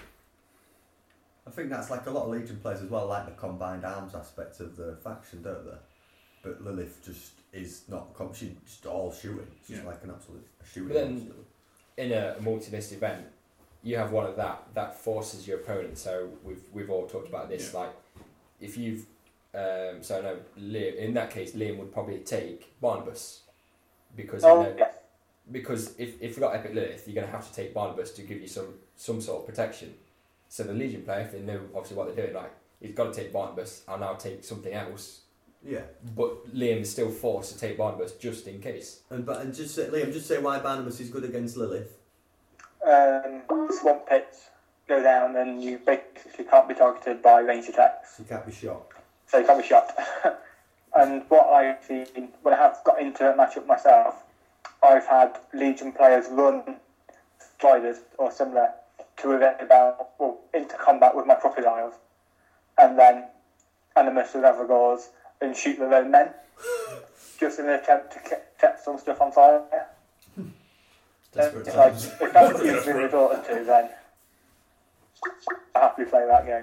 B: I think that's like a lot of Legion players as well, like the combined arms aspect of the faction, don't they? But Lilith just is not. She's just all shooting. She's like an absolute shooting.
C: But then, in a multi-list event, you have one of that forces your opponent. So we've all talked about this.
A: Yeah.
C: Like, if you've so I know Liam, in that case, Liam would probably take Barnabas because because if you've got Epic Lilith, you're going to have to take Barnabas to give you some sort of protection. So the Legion player, if they know obviously what they're doing, like, he's got to take Barnabas. I'll now take something else.
B: Yeah.
C: But Liam is still forced to take Barnabas just in case.
B: And just say, Liam, just say why Barnabas is good against Lilith.
F: Swamp pits go down, and you basically can't be targeted by ranged attacks.
B: You can't be shot.
F: So you can't be shot. And what I've seen when I have got into a matchup myself, I've had Legion players run sliders or similar to event into combat with my crocodiles, and then Animus with Ravagors and shoot their own men, just in an attempt to set some stuff on fire.
B: Desperate
F: It's like,
B: times.
F: if that's what you've been resorted to, then I happily play that game.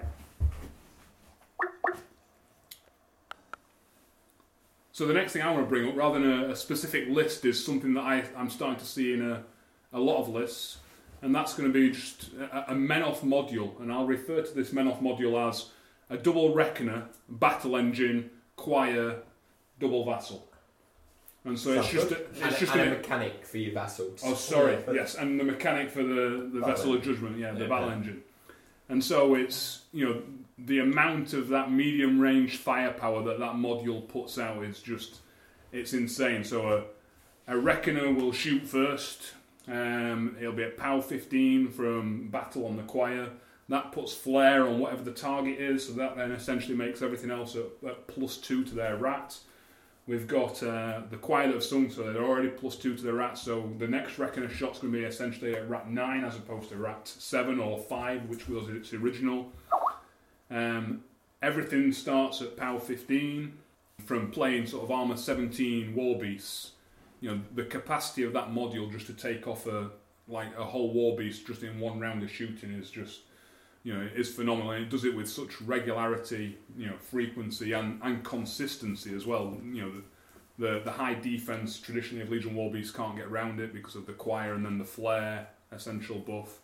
A: So the next thing I want to bring up, rather than a specific list, is something that I'm starting to see in a lot of lists, and that's going to be just a Men-Off module, and I'll refer to this Men-Off module as a double Reckoner, Battle Engine, Choir, double Vassal. And so it's just
C: a mechanic for your vassal.
A: Oh, sorry, yes, and the mechanic for the Vessel of Judgment, the Battle Engine. And so it's, you know, the amount of that medium range firepower that module puts out is just, it's insane. So a Reckoner will shoot first. It'll be at POW 15 from Battle on the Choir. That puts flare on whatever the target is, so that then essentially makes everything else at +2 to their rat. We've got the Choir that have sung, so they're already +2 to the rat, so the next Reckoner shot's going to be essentially at rat 9 as opposed to rat 7 or 5, which was its original. Everything starts at POW 15. From playing sort of Armour 17 War Beasts, you know, the capacity of that module just to take off a whole War Beast just in one round of shooting is just, you know, is phenomenal, and it does it with such regularity, you know, frequency and consistency as well. You know, the high defense traditionally of Legion War Beasts can't get around it because of the Choir and then the flare essential buff.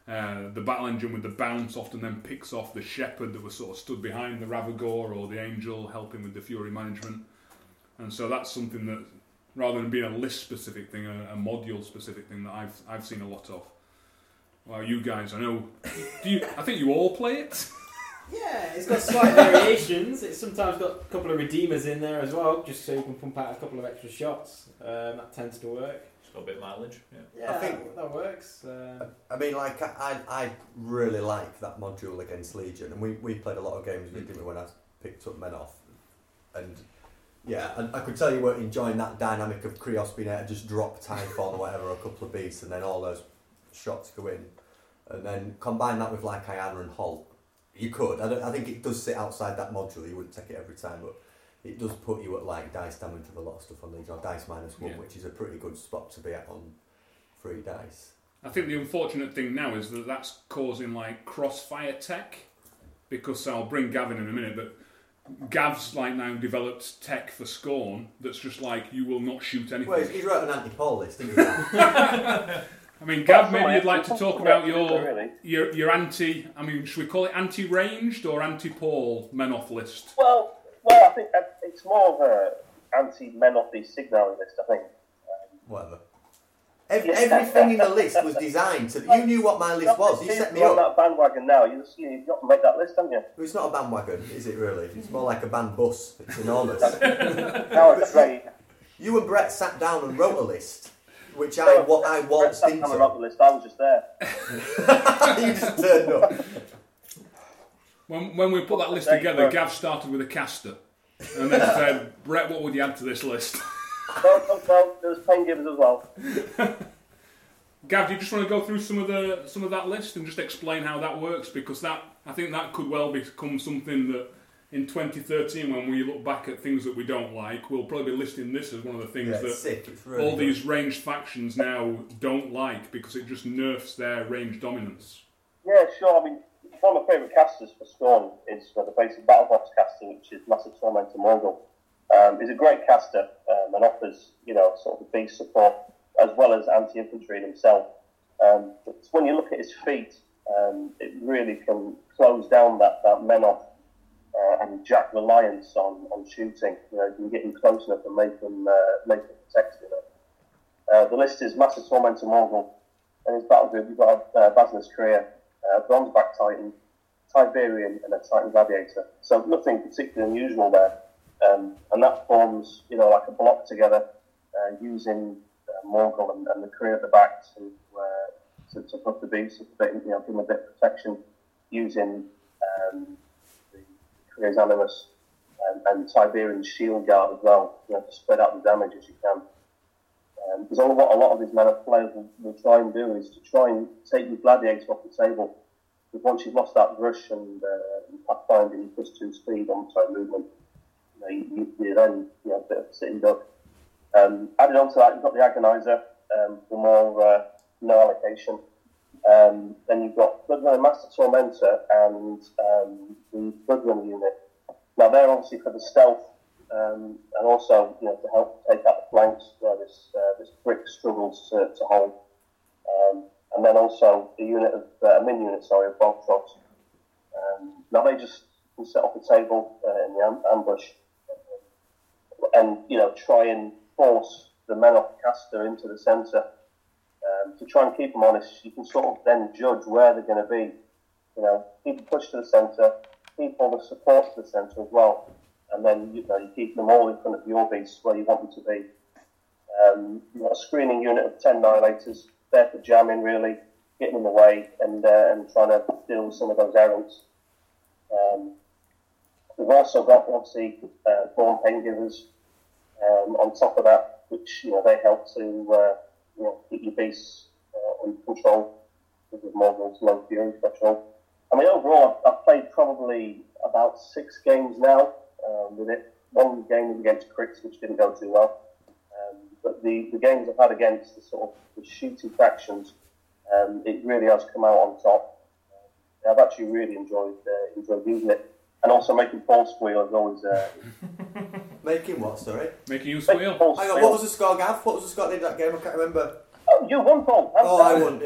A: The battle engine with the bounce often then picks off the shepherd that was sort of stood behind the Ravagore or the angel, helping with the fury management. And so that's something that, rather than being a list-specific thing, a module-specific thing that I've seen a lot of. Well, you guys, I know. I think you all play it.
D: Yeah, it's got slight variations. It's sometimes got a couple of redeemers in there as well, just so you can pump out a couple of extra shots. That tends to work.
G: It's got a bit of mileage.
D: Yeah,
B: I think
D: that works.
B: I mean, like I really like that module against Legion, and we played a lot of games with it, didn't we, when I picked up Menoth, and yeah, and I could tell you weren't enjoying that dynamic of Krios being able to just drop Typhon or whatever, a couple of beasts, and then all those shots go in, and then combine that with like Iana and Holt. You could. I think it does sit outside that module. You wouldn't take it every time, but it does put you at like dice damage with a lot of stuff on Legion, or dice -1, which is a pretty good spot to be at on 3 dice.
A: I think the unfortunate thing now is that that's causing like crossfire tech, because I'll bring Gavin in a minute, but Gav's like now developed tech for Scorn that's just like, you will not shoot anything.
B: Well, he's wrote an anti-Paul list, didn't he?
A: I mean, Gav, maybe you'd like to talk about your anti. I mean, should we call it anti-ranged or anti-Paul Menoth list?
I: Well, I think it's more of a anti-Menothy signaling list. I think.
B: Whatever. Everything in the list was designed so that you knew what my list was. You set me up.
I: You're on that bandwagon now. You've got to make that list, haven't you?
B: Well, it's not a bandwagon, is it really? It's more like a band bus. It's enormous.
I: Now it's great.
B: You and Brett sat down and wrote a list. Which I waltzed into.
I: I wrote the list. I was just there.
B: You just turned up.
A: When we put that list together, Gav started with a caster, and then said, "Brett, what would you add to this list?"
I: Well, there was pain givers as well.
A: Gav, do you just want to go through some of that list and just explain how that works? Because I think that could well become something that in 2013, when we look back at things that we don't like, we'll probably be listing this as one of the things that
B: really
A: all these ranged factions now don't like, because it just nerfs their range dominance.
I: Yeah, sure. I mean, one of my favourite casters for Scorn is the basic battle box caster, which is Massive Tormentor Morgul. He's a great caster and offers, sort of beast support as well as anti-infantry in himself. But when you look at his feat, it really can close down that Menoth and Jack reliance on shooting. You can get him close enough and make him protect him. The list is Massive Tormentor Morgul, and his battle group you've got Basilisk Kriya, Bronzeback Titan, Tiberian, and a Titan Gladiator. So nothing particularly unusual there. And that forms, like a block together, using Morgul and the Kriya at the back to put the beast, give him a bit of protection, using the Kriya's Animus and Tiberian's Shield Guard as well, to spread out the damage as you can. Because what a lot of these Menoth players will try and do is to try and take your Gladiator off the table. Because once you've lost that rush and pathfinding +2 speed on movement, you then a bit of a sitting duck. Added on to that, you've got the Agonizer for more no allocation. Then you've got Bloodrunner Master Tormentor and the Bloodrunner unit. Now they're obviously for the stealth and also to help take out the flanks where this brick struggles to hold. And then also the unit of a mini unit, of Bogtrots. Now they just can set off the table in the ambush and try and force the Menoth caster into the centre. To try and keep them honest, you can sort of then judge where they're going to be. Keep them pushed to the centre, keep all the support to the centre as well, and then you keep them all in front of your beasts where you want them to be. You've got a screening unit of 10 Annihilators, there for jamming really, getting in the way and trying to deal with some of those errants. We've also got obviously Born Pain Givers on top of that, which they help to keep your beasts under control with Morgul's low fury threshold. I mean, overall, I've played probably about 6 games now with it. One game was against Crix, which didn't go too well. But the games I've had against the sort of the shooty factions, it really has come out on top. I've actually really enjoyed using it. And also making Paul squeal is always...
B: Making what, sorry?
A: Making you squeal.
B: Hang on, what was the score, Gav? What was the score in that game? I can't remember.
I: Oh, you won, Paul.
B: I won, yeah.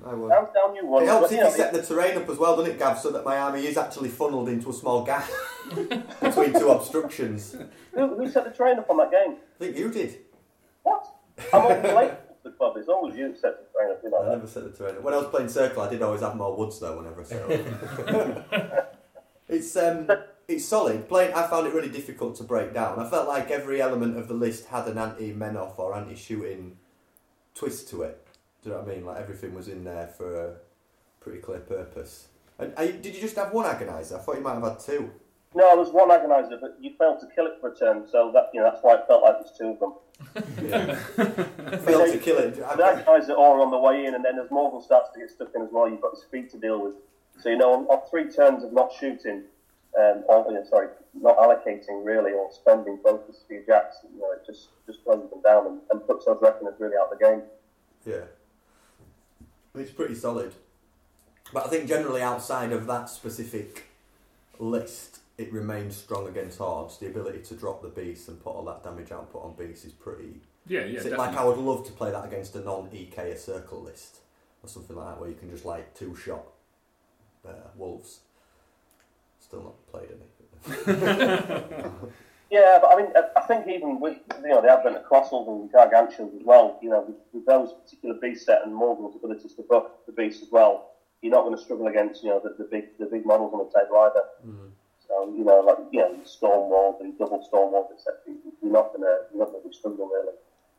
B: I would.
I: Hands down, you won.
B: It helps
I: But,
B: if you set the terrain up as well, doesn't it, Gav, so that my army is actually funneled into a small gap between two obstructions.
I: Who set the train up on that game?
B: I think you did.
I: What? I'm always late to the club. It's always you who set the train up. You know
B: I
I: that.
B: never set the terrain up. When I was playing Circle, I did always have more woods though whenever I set up. It's solid. I found it really difficult to break down. I felt like every element of the list had an anti-men-off or anti-shooting twist to it. Do you know what I mean? Like everything was in there for a pretty clear purpose. And did you just have one agonizer? I thought you might have had two.
I: No, there was one agonizer, but you failed to kill it for a turn, so that's why it felt like there's two of them.
B: Yeah. Failed to kill it.
I: The agonizer are on the way in, and then as Morgul starts to get stuck in as well, you've got his feet to deal with. So on 3 turns of not shooting, not allocating really, or spending focus for your jacks, it just closes them down and puts those reckoners really out of the game.
B: Yeah. It's pretty solid. But I think generally outside of that specific list, it remains strong against Hordes. The ability to drop the beast and put all that damage output on beasts is pretty...
A: Yeah, definitely.
B: Like I would love to play that against a non-EK Circle list, or something like that, where you can just two-shot wolves. Still not played any.
I: Yeah, but I mean, I think even with the advent of Colossals and Gargantuans as well, with those particular beast set and Morgul's abilities to buff the beast as well, you're not going to struggle against the big models on the table either.
B: Mm.
I: So Storm Walls and double Storm Walls, etc. You're not going to be struggling really.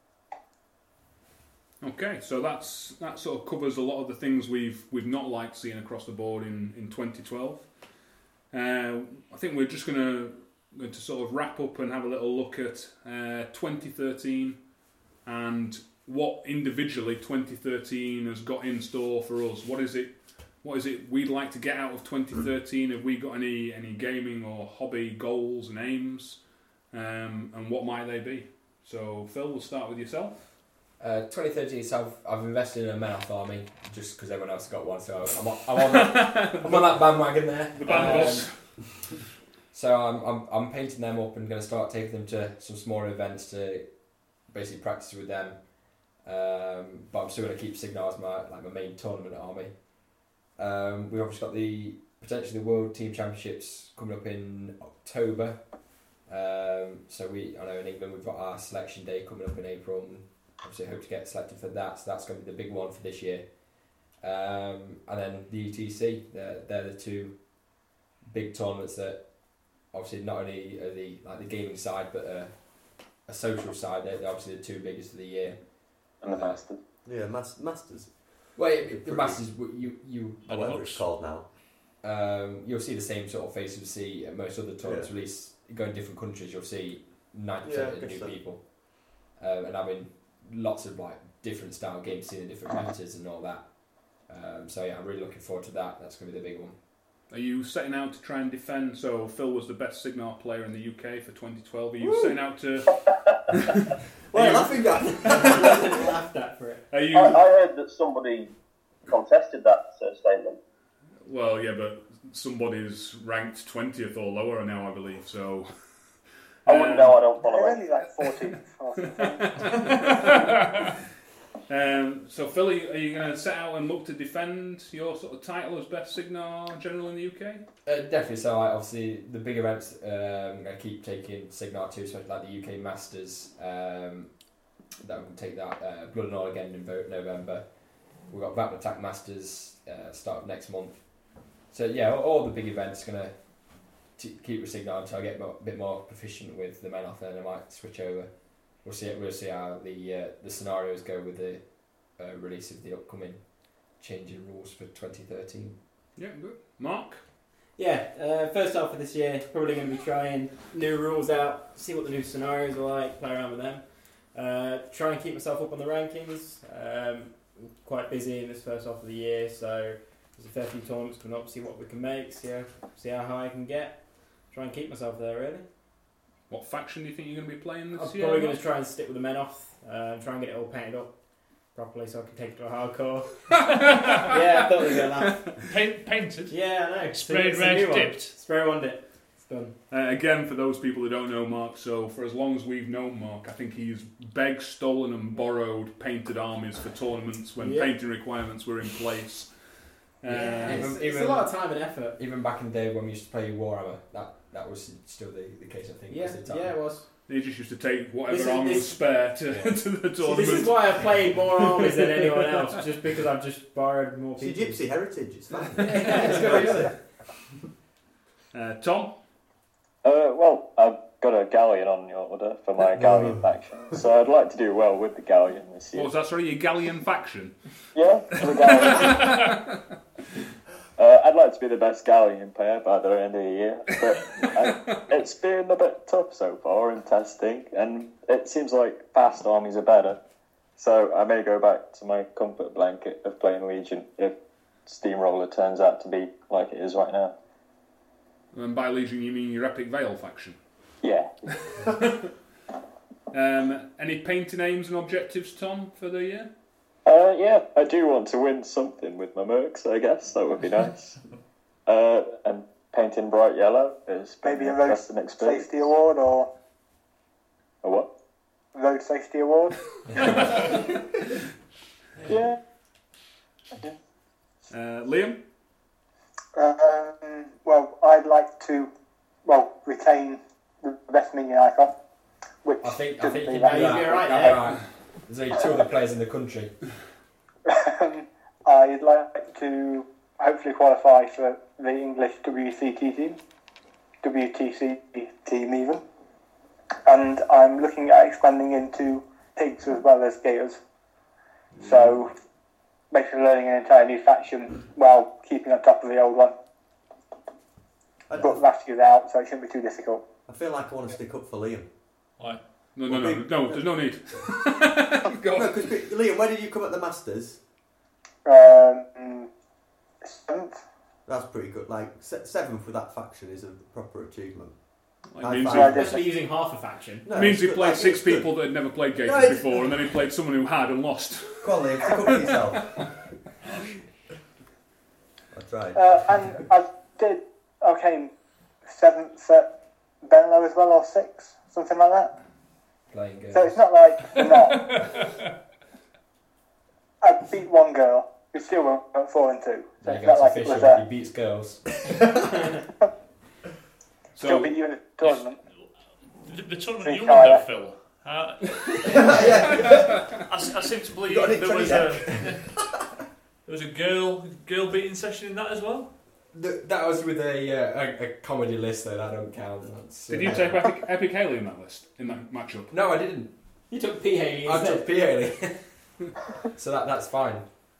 A: Okay, so that sort of covers a lot of the things we've not liked seeing across the board in 2012. I think we're just going to sort of wrap up and have a little look at 2013 and what individually 2013 has got in store for us. What is it we'd like to get out of 2013? Have we got any gaming or hobby goals and aims? And what might they be? So Phil, we'll start with yourself.
C: 2013, so I've invested in a Men-Off army just because everyone else has got one, so I'm on that bandwagon there.
A: The band
C: So I'm painting them up and going to start taking them to some smaller events to basically practice with them. But I'm still going to keep Signar as my main tournament army. We've obviously got potentially the World Team Championships coming up in October. So I know in England we've got our selection day coming up in April, and obviously hope to get selected for that. So that's going to be the big one for this year. And then the ETC, they're the two big tournaments that obviously not only are the gaming side, but a social side. They're obviously the two biggest of the year.
E: And the Masters.
B: Yeah, Masters.
C: Well, the Masters,
B: whatever it's called now.
C: You'll see the same sort of faces you see at most other tournaments release. You go in different countries, you'll see 90% of new people. And having lots of different style games, seeing the different metas and all that. So yeah, I'm really looking forward to that. That's going to be the big one.
A: Are you setting out to try and defend? So Phil was the best Signar player in the UK for 2012. Are you setting out to?
B: What are you laughing at?
D: Laughed at for it.
A: Are you?
I: I heard that somebody contested that statement.
A: Well, yeah, but somebody's ranked 20th or lower now, I believe. So.
I: I wouldn't know. I don't follow
F: They're
I: it.
F: only like 14.
A: So Phil, are you going to set out and look to defend your sort of title as best Signar general in the UK?
C: Definitely. So obviously the big events, I'm going to keep taking Signar too, especially like the UK Masters. That we're going to take that Blood and Oil again in November. We've got Battle Attack Masters start of next month. So yeah, all the big events going to keep with Signar until I get a bit more proficient with the Men-Off, and then I might switch over. We'll see how the scenarios go with the release of the upcoming changing rules for 2013.
A: Yeah, good. Mark?
D: Yeah, first half of this year, probably going to be trying new rules out, see what the new scenarios are like, play around with them. Try and keep myself up on the rankings. Quite busy in this first half of the year, so there's a fair few tournaments coming up, see what we can make, see how high I can get. Try and keep myself there, really.
A: What faction do you think you're going to be playing this
D: I'm
A: year?
D: probably going to try and stick with the Men-Off, try and get it all painted up properly so I can take it to a hardcore. Yeah, I thought they were going to laugh.
G: Painted?
D: Yeah, I know.
G: Sprayed
D: It's a
G: red,
D: new one.
G: dipped?
D: Spray one dip. Done.
A: Again, for those people who don't know Mark, so for as long as we've known Mark, I think he's begged, stolen and borrowed painted armies for tournaments when painting requirements were in place.
D: It's a lot of time and effort.
C: Even back in the day when we used to play Warhammer, that was still the case, I think.
D: Yeah, it was.
A: They just used to take whatever army was spare to the tournament.
D: See, this is why I've played more armies than anyone else, just because I've just borrowed more people.
B: It's Gypsy heritage, it's fine.
D: It's good.
A: Tom?
E: Well, I've got a galleon on your order for my galleon faction, so I'd like to do well with the galleon this year.
A: What was that, sorry, your galleon faction?
E: Yeah, the galleon. I'd like to be the best galleon player by the end of the year, but it's been a bit tough so far in testing, and it seems like fast armies are better, so I may go back to my comfort blanket of playing Legion if Steamroller turns out to be like it is right now.
A: And by Legion you mean your Epic Veil faction?
E: Yeah.
A: Any painting aims and objectives, Tom, for the year?
E: Yeah, I do want to win something with my Mercs, I guess. That would be nice. And painting bright yellow is
F: Maybe a
E: an
F: road
E: experience.
F: safety award or
E: A what?
F: road safety award.
E: Yeah.
A: Liam?
F: Well, I'd like to retain the best minion icon, which
C: I think
F: doesn't
C: you can
F: mean
C: do
F: that.
C: that. Right. There's only 2 other players in the country.
F: I'd like to hopefully qualify for the English WTC team even, and I'm looking at expanding into pigs as well as gators. So basically learning an entire new faction while keeping on top of the old one. But last year's out, so it shouldn't be too difficult.
B: I feel like I want to stick up for Liam.
G: Why?
A: No, there's no need. Go on.
B: No, because Liam, where did you come at the Masters?
F: 7th.
B: That's pretty good. Like 7th with that faction is a proper achievement.
A: Like, means
D: Especially using half a faction.
B: No,
A: it means he
B: it's
A: played
B: like,
A: 6
B: it's good.
A: people that had never played Gators
B: No,
A: before, and then he played someone who had and lost.
B: Go on, Liam, stick up for yourself. That's right.
F: And I came 7th at Benlow as well, or 6th, something like that.
C: Playing girls.
F: So it's not like not. I beat one girl who still went 4 and 2. So
C: There
F: it's
C: you go,
F: not
C: it's
F: like it
C: official.
F: was
C: He beats girls.
F: still
A: So,
F: beat you in a tournament.
G: The tournament
F: Drink
G: you won
F: higher.
G: though, Phil.
B: Yeah.
G: I seem to believe
B: Got an
G: there was
B: inch
G: there was a girl beating session in that as well.
C: That was with a comedy list, though. That don't count. That's,
A: did you take Epic Haley in that list, in that matchup?
C: No, I didn't.
D: You took P. Haley
C: I
D: instead.
C: took P. Haley. So that's fine.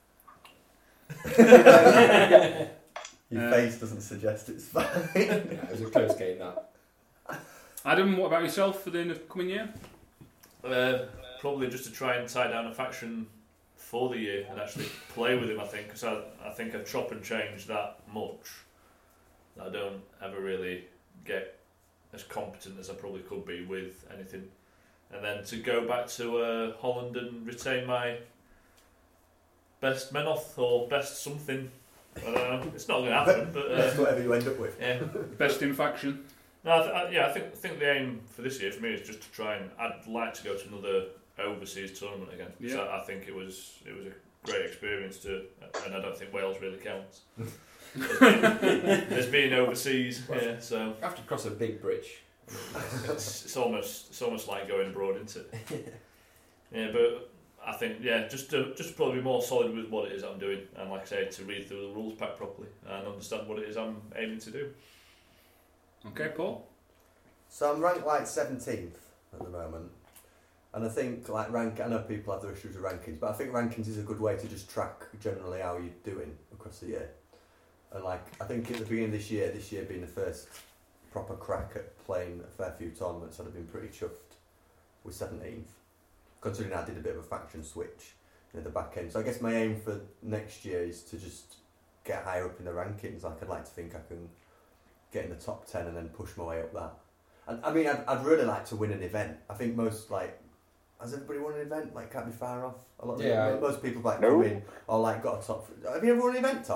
B: Your face doesn't suggest it's fine.
C: It was a close game, that.
A: Adam, what about yourself for the coming year?
G: Probably just to try and tie down a faction for the year and actually play with him, I think, because I think I chop and change that much that I don't ever really get as competent as I probably could be with anything. And then to go back to Holland and retain my best Menoth or best something. I don't know. It's not going to happen, but
B: That's whatever you end up with.
G: yeah.
A: Best in faction?
G: No, I think the aim for this year for me is just to try and I'd like to go to another overseas tournament again.
A: Yeah.
G: So I think it was a great experience and I don't think Wales really counts. There's being overseas, yeah. So
C: You have to cross a big bridge.
G: it's almost like going abroad, isn't it? Yeah, but I think just to probably be more solid with what it is I'm doing, and like I say, to read through the rules pack properly and understand what it is I'm aiming to do.
A: Okay, Paul?
B: So I'm ranked like 17th at the moment. And I think like I know people have their issues with rankings, but I think rankings is a good way to just track generally how you're doing across the year. And like I think at the beginning of this year being the first proper crack at playing a fair few tournaments, I'd have been pretty chuffed with 17th. Considering I did a bit of a faction switch at the back end. So I guess my aim for next year is to just get higher up in the rankings. Like I'd like to think I can get in the top 10 and then push my way up that. And I mean, I'd really like to win an event. I think most, like, has everybody won an event? Like, can't be far off. A lot of
C: Yeah.
B: most people like
E: No.
B: come in or like got a top. Have you ever won an event, Tom?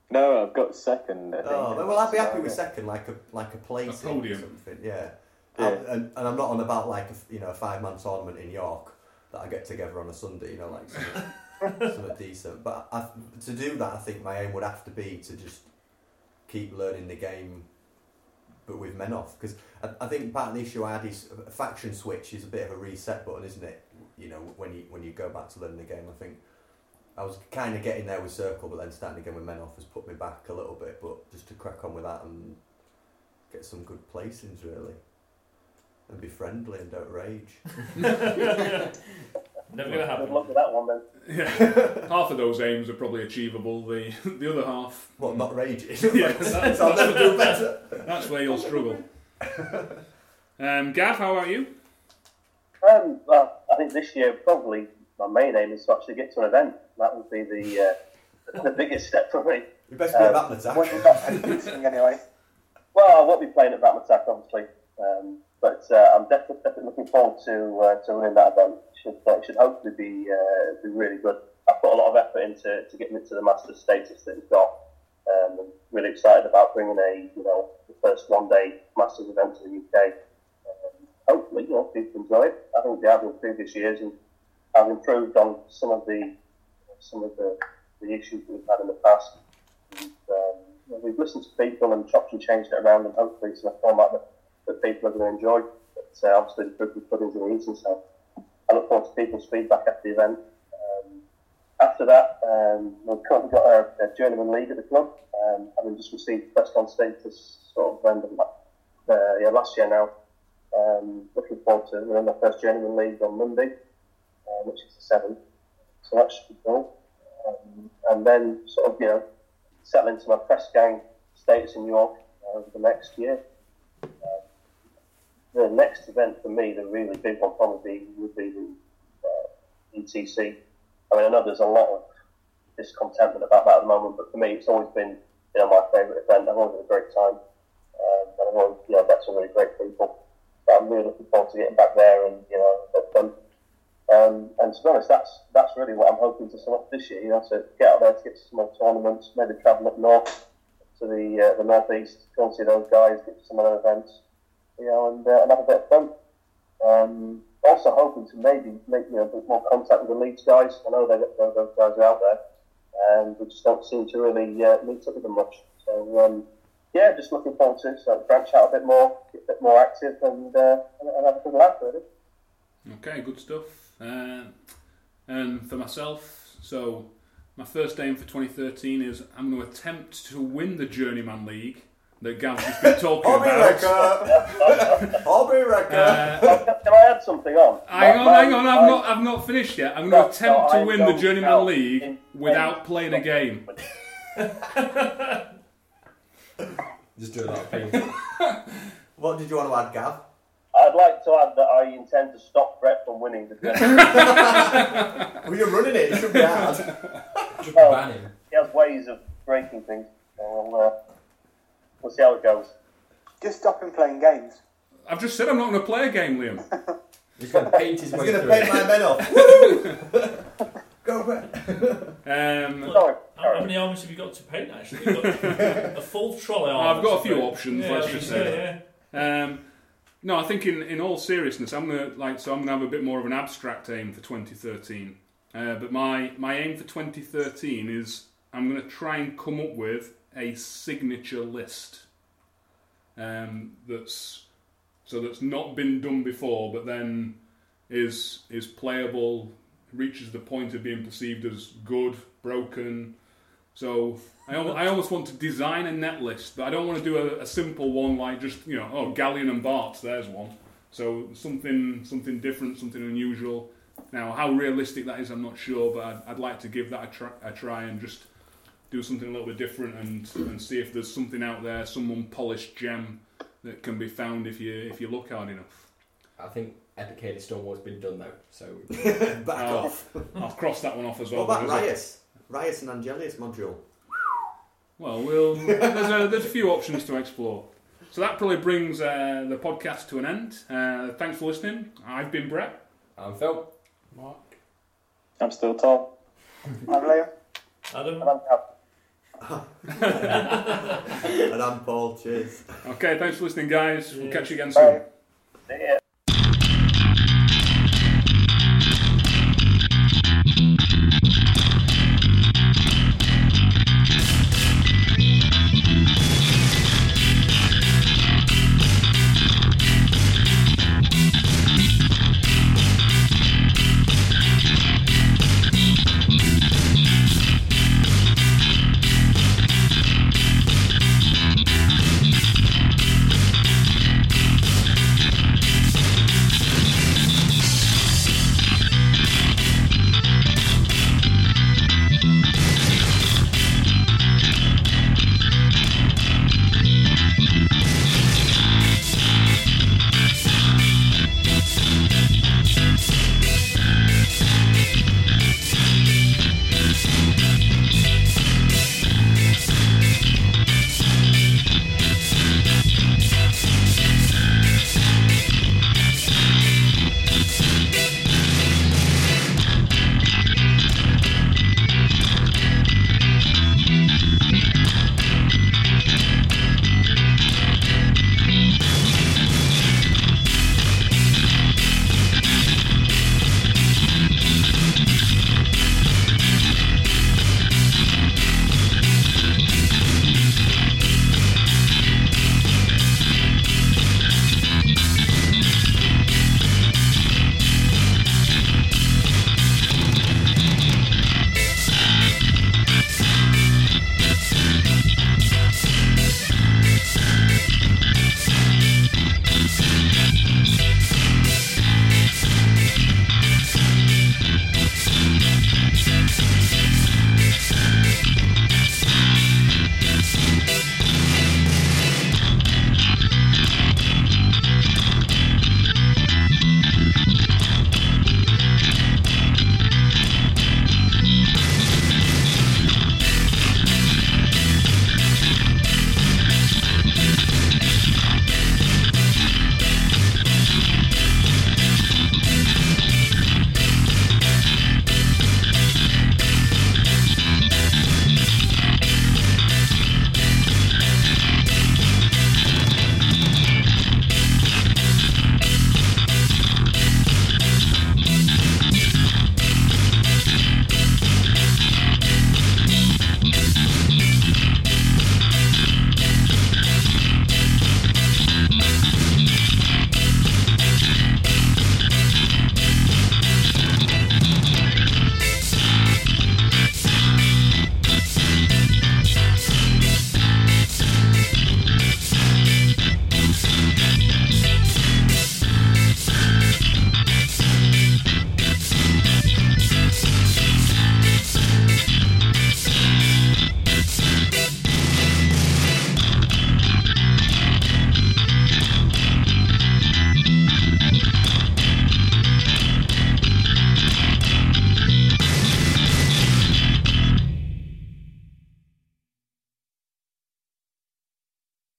E: No, I've got second. I think.
B: Oh, well, I'd be happy with second, like a place
A: A podium.
B: or something. Yeah.
E: Yeah.
B: And I'm not on about like a 5-man tournament in York that I get together on a Sunday. Like something decent. But to do that, I think my aim would have to be to just keep learning the game, but with men off. Because I think part of the issue I had is faction switch is a bit of a reset button, isn't it? When you go back to learning the game, I think I was kind of getting there with Circle, but then starting again with men off has put me back a little bit. But just to crack on with that and get some good placings, really, and be friendly and don't rage.
G: Never going to happen.
I: Good luck with that one then.
A: Yeah. Half of those aims are probably achievable. The other half...
B: What, not raging?
A: Yeah,
B: So I'll never do better.
A: That's where you'll struggle. Gav, how about you?
I: Well, I think this year probably my main aim is to actually get to an event. That would be the biggest step for me.
B: You best be at Batman
F: When you're not competing anyway.
I: Well, I won't be playing at Batman Attack, obviously, but I'm definitely looking forward to running that event. It should hopefully be really good. I've put a lot of effort into getting it to the Masters status that it's got. I'm really excited about bringing the first one-day Masters event to the UK. Hopefully, people enjoy it. I think they have in previous years, and I've improved on some of the issues that we've had in the past. And, we've listened to people and chopped and changed it around, and hopefully it's in a format that people are going to enjoy. But obviously, the proof of pudding's in the eating, so I look forward to people's feedback after the event. After that, we've currently got a journeyman league at the club, having just received press on status sort of end of last year now. Looking forward to running my first journeyman league on Monday, which is the 7th, so that should be cool. And then sort of settle into my press gang status in York over the next year. The next event for me, the really big one probably would be the ETC. I mean, I know there's a lot of discontentment about that at the moment, but for me, it's always been my favourite event. I've always had a great time, and I've always met some really great people. But I'm really looking forward to getting back there and have fun. And to be honest, that's really what I'm hoping to sum up this year. To get out there to get to some more tournaments, maybe travel up north to the northeast, go and see those guys, get to some other events, and have a bit of fun. Also hoping to maybe make a bit more contact with the Leeds guys. I know those guys are out there, and we just don't seem to really meet up with them much. So just looking forward to branch out a bit more, get a bit more active, and have a good laugh, really.
A: Okay, good stuff. And for myself, so my first aim for 2013 is I'm going to attempt to win the Journeyman League that Gav's just been talking about.
B: Hobby record.
I: Can I add something on?
A: Hang on, I've not finished yet. I'm going to attempt to win the Journeyman League without playing a game.
C: Just do a lot of pain.
B: What did you want to add, Gav?
I: I'd like to add that I intend to stop Brett from winning the game.
B: Well, you're running it. It should be hard.
C: Just ban him.
I: He has ways of breaking things. So we'll see how it goes.
F: Just stop him playing games.
A: I've just said I'm not going to play a game, Liam.
C: He's going to paint his way
B: He's
C: through
B: going to paint
C: it.
B: my men off. Woo! Go, Brett.
I: Sorry.
G: How many armies have you got to paint, actually? You've got a full trolley army.
A: I've got a few
G: to paint.
A: options,
G: Yeah,
A: let's
G: I was
A: just
G: gonna
A: say. No, I think in all seriousness, I'm going to have a bit more of an abstract aim for 2013. But my aim for 2013 is I'm going to try and come up with a signature list that's not been done before, but then is playable, reaches the point of being perceived as good, broken. So I almost want to design a net list, but I don't want to do a simple one like just Galleon and Bart's. There's one. So something different, something unusual. Now, how realistic that is, I'm not sure, but I'd like to give that a try and just do something a little bit different and see if there's something out there, some unpolished gem that can be found if you look hard enough.
C: I think Epic Hail Stonewall's been done though, so
B: Back off.
A: I'll cross that one off as well.
B: What about Riot and Angelius module?
A: Well, there's a few options to explore. So that probably brings the podcast to an end. Thanks for listening. I've been Brett.
C: I'm Phil.
E: I'm still Tom.
F: I'm Liam.
G: Adam.
I: And I'm happy.
B: And I'm Paul. Cheers.
A: Okay, thanks for listening, guys. We'll catch you again soon.
I: See ya.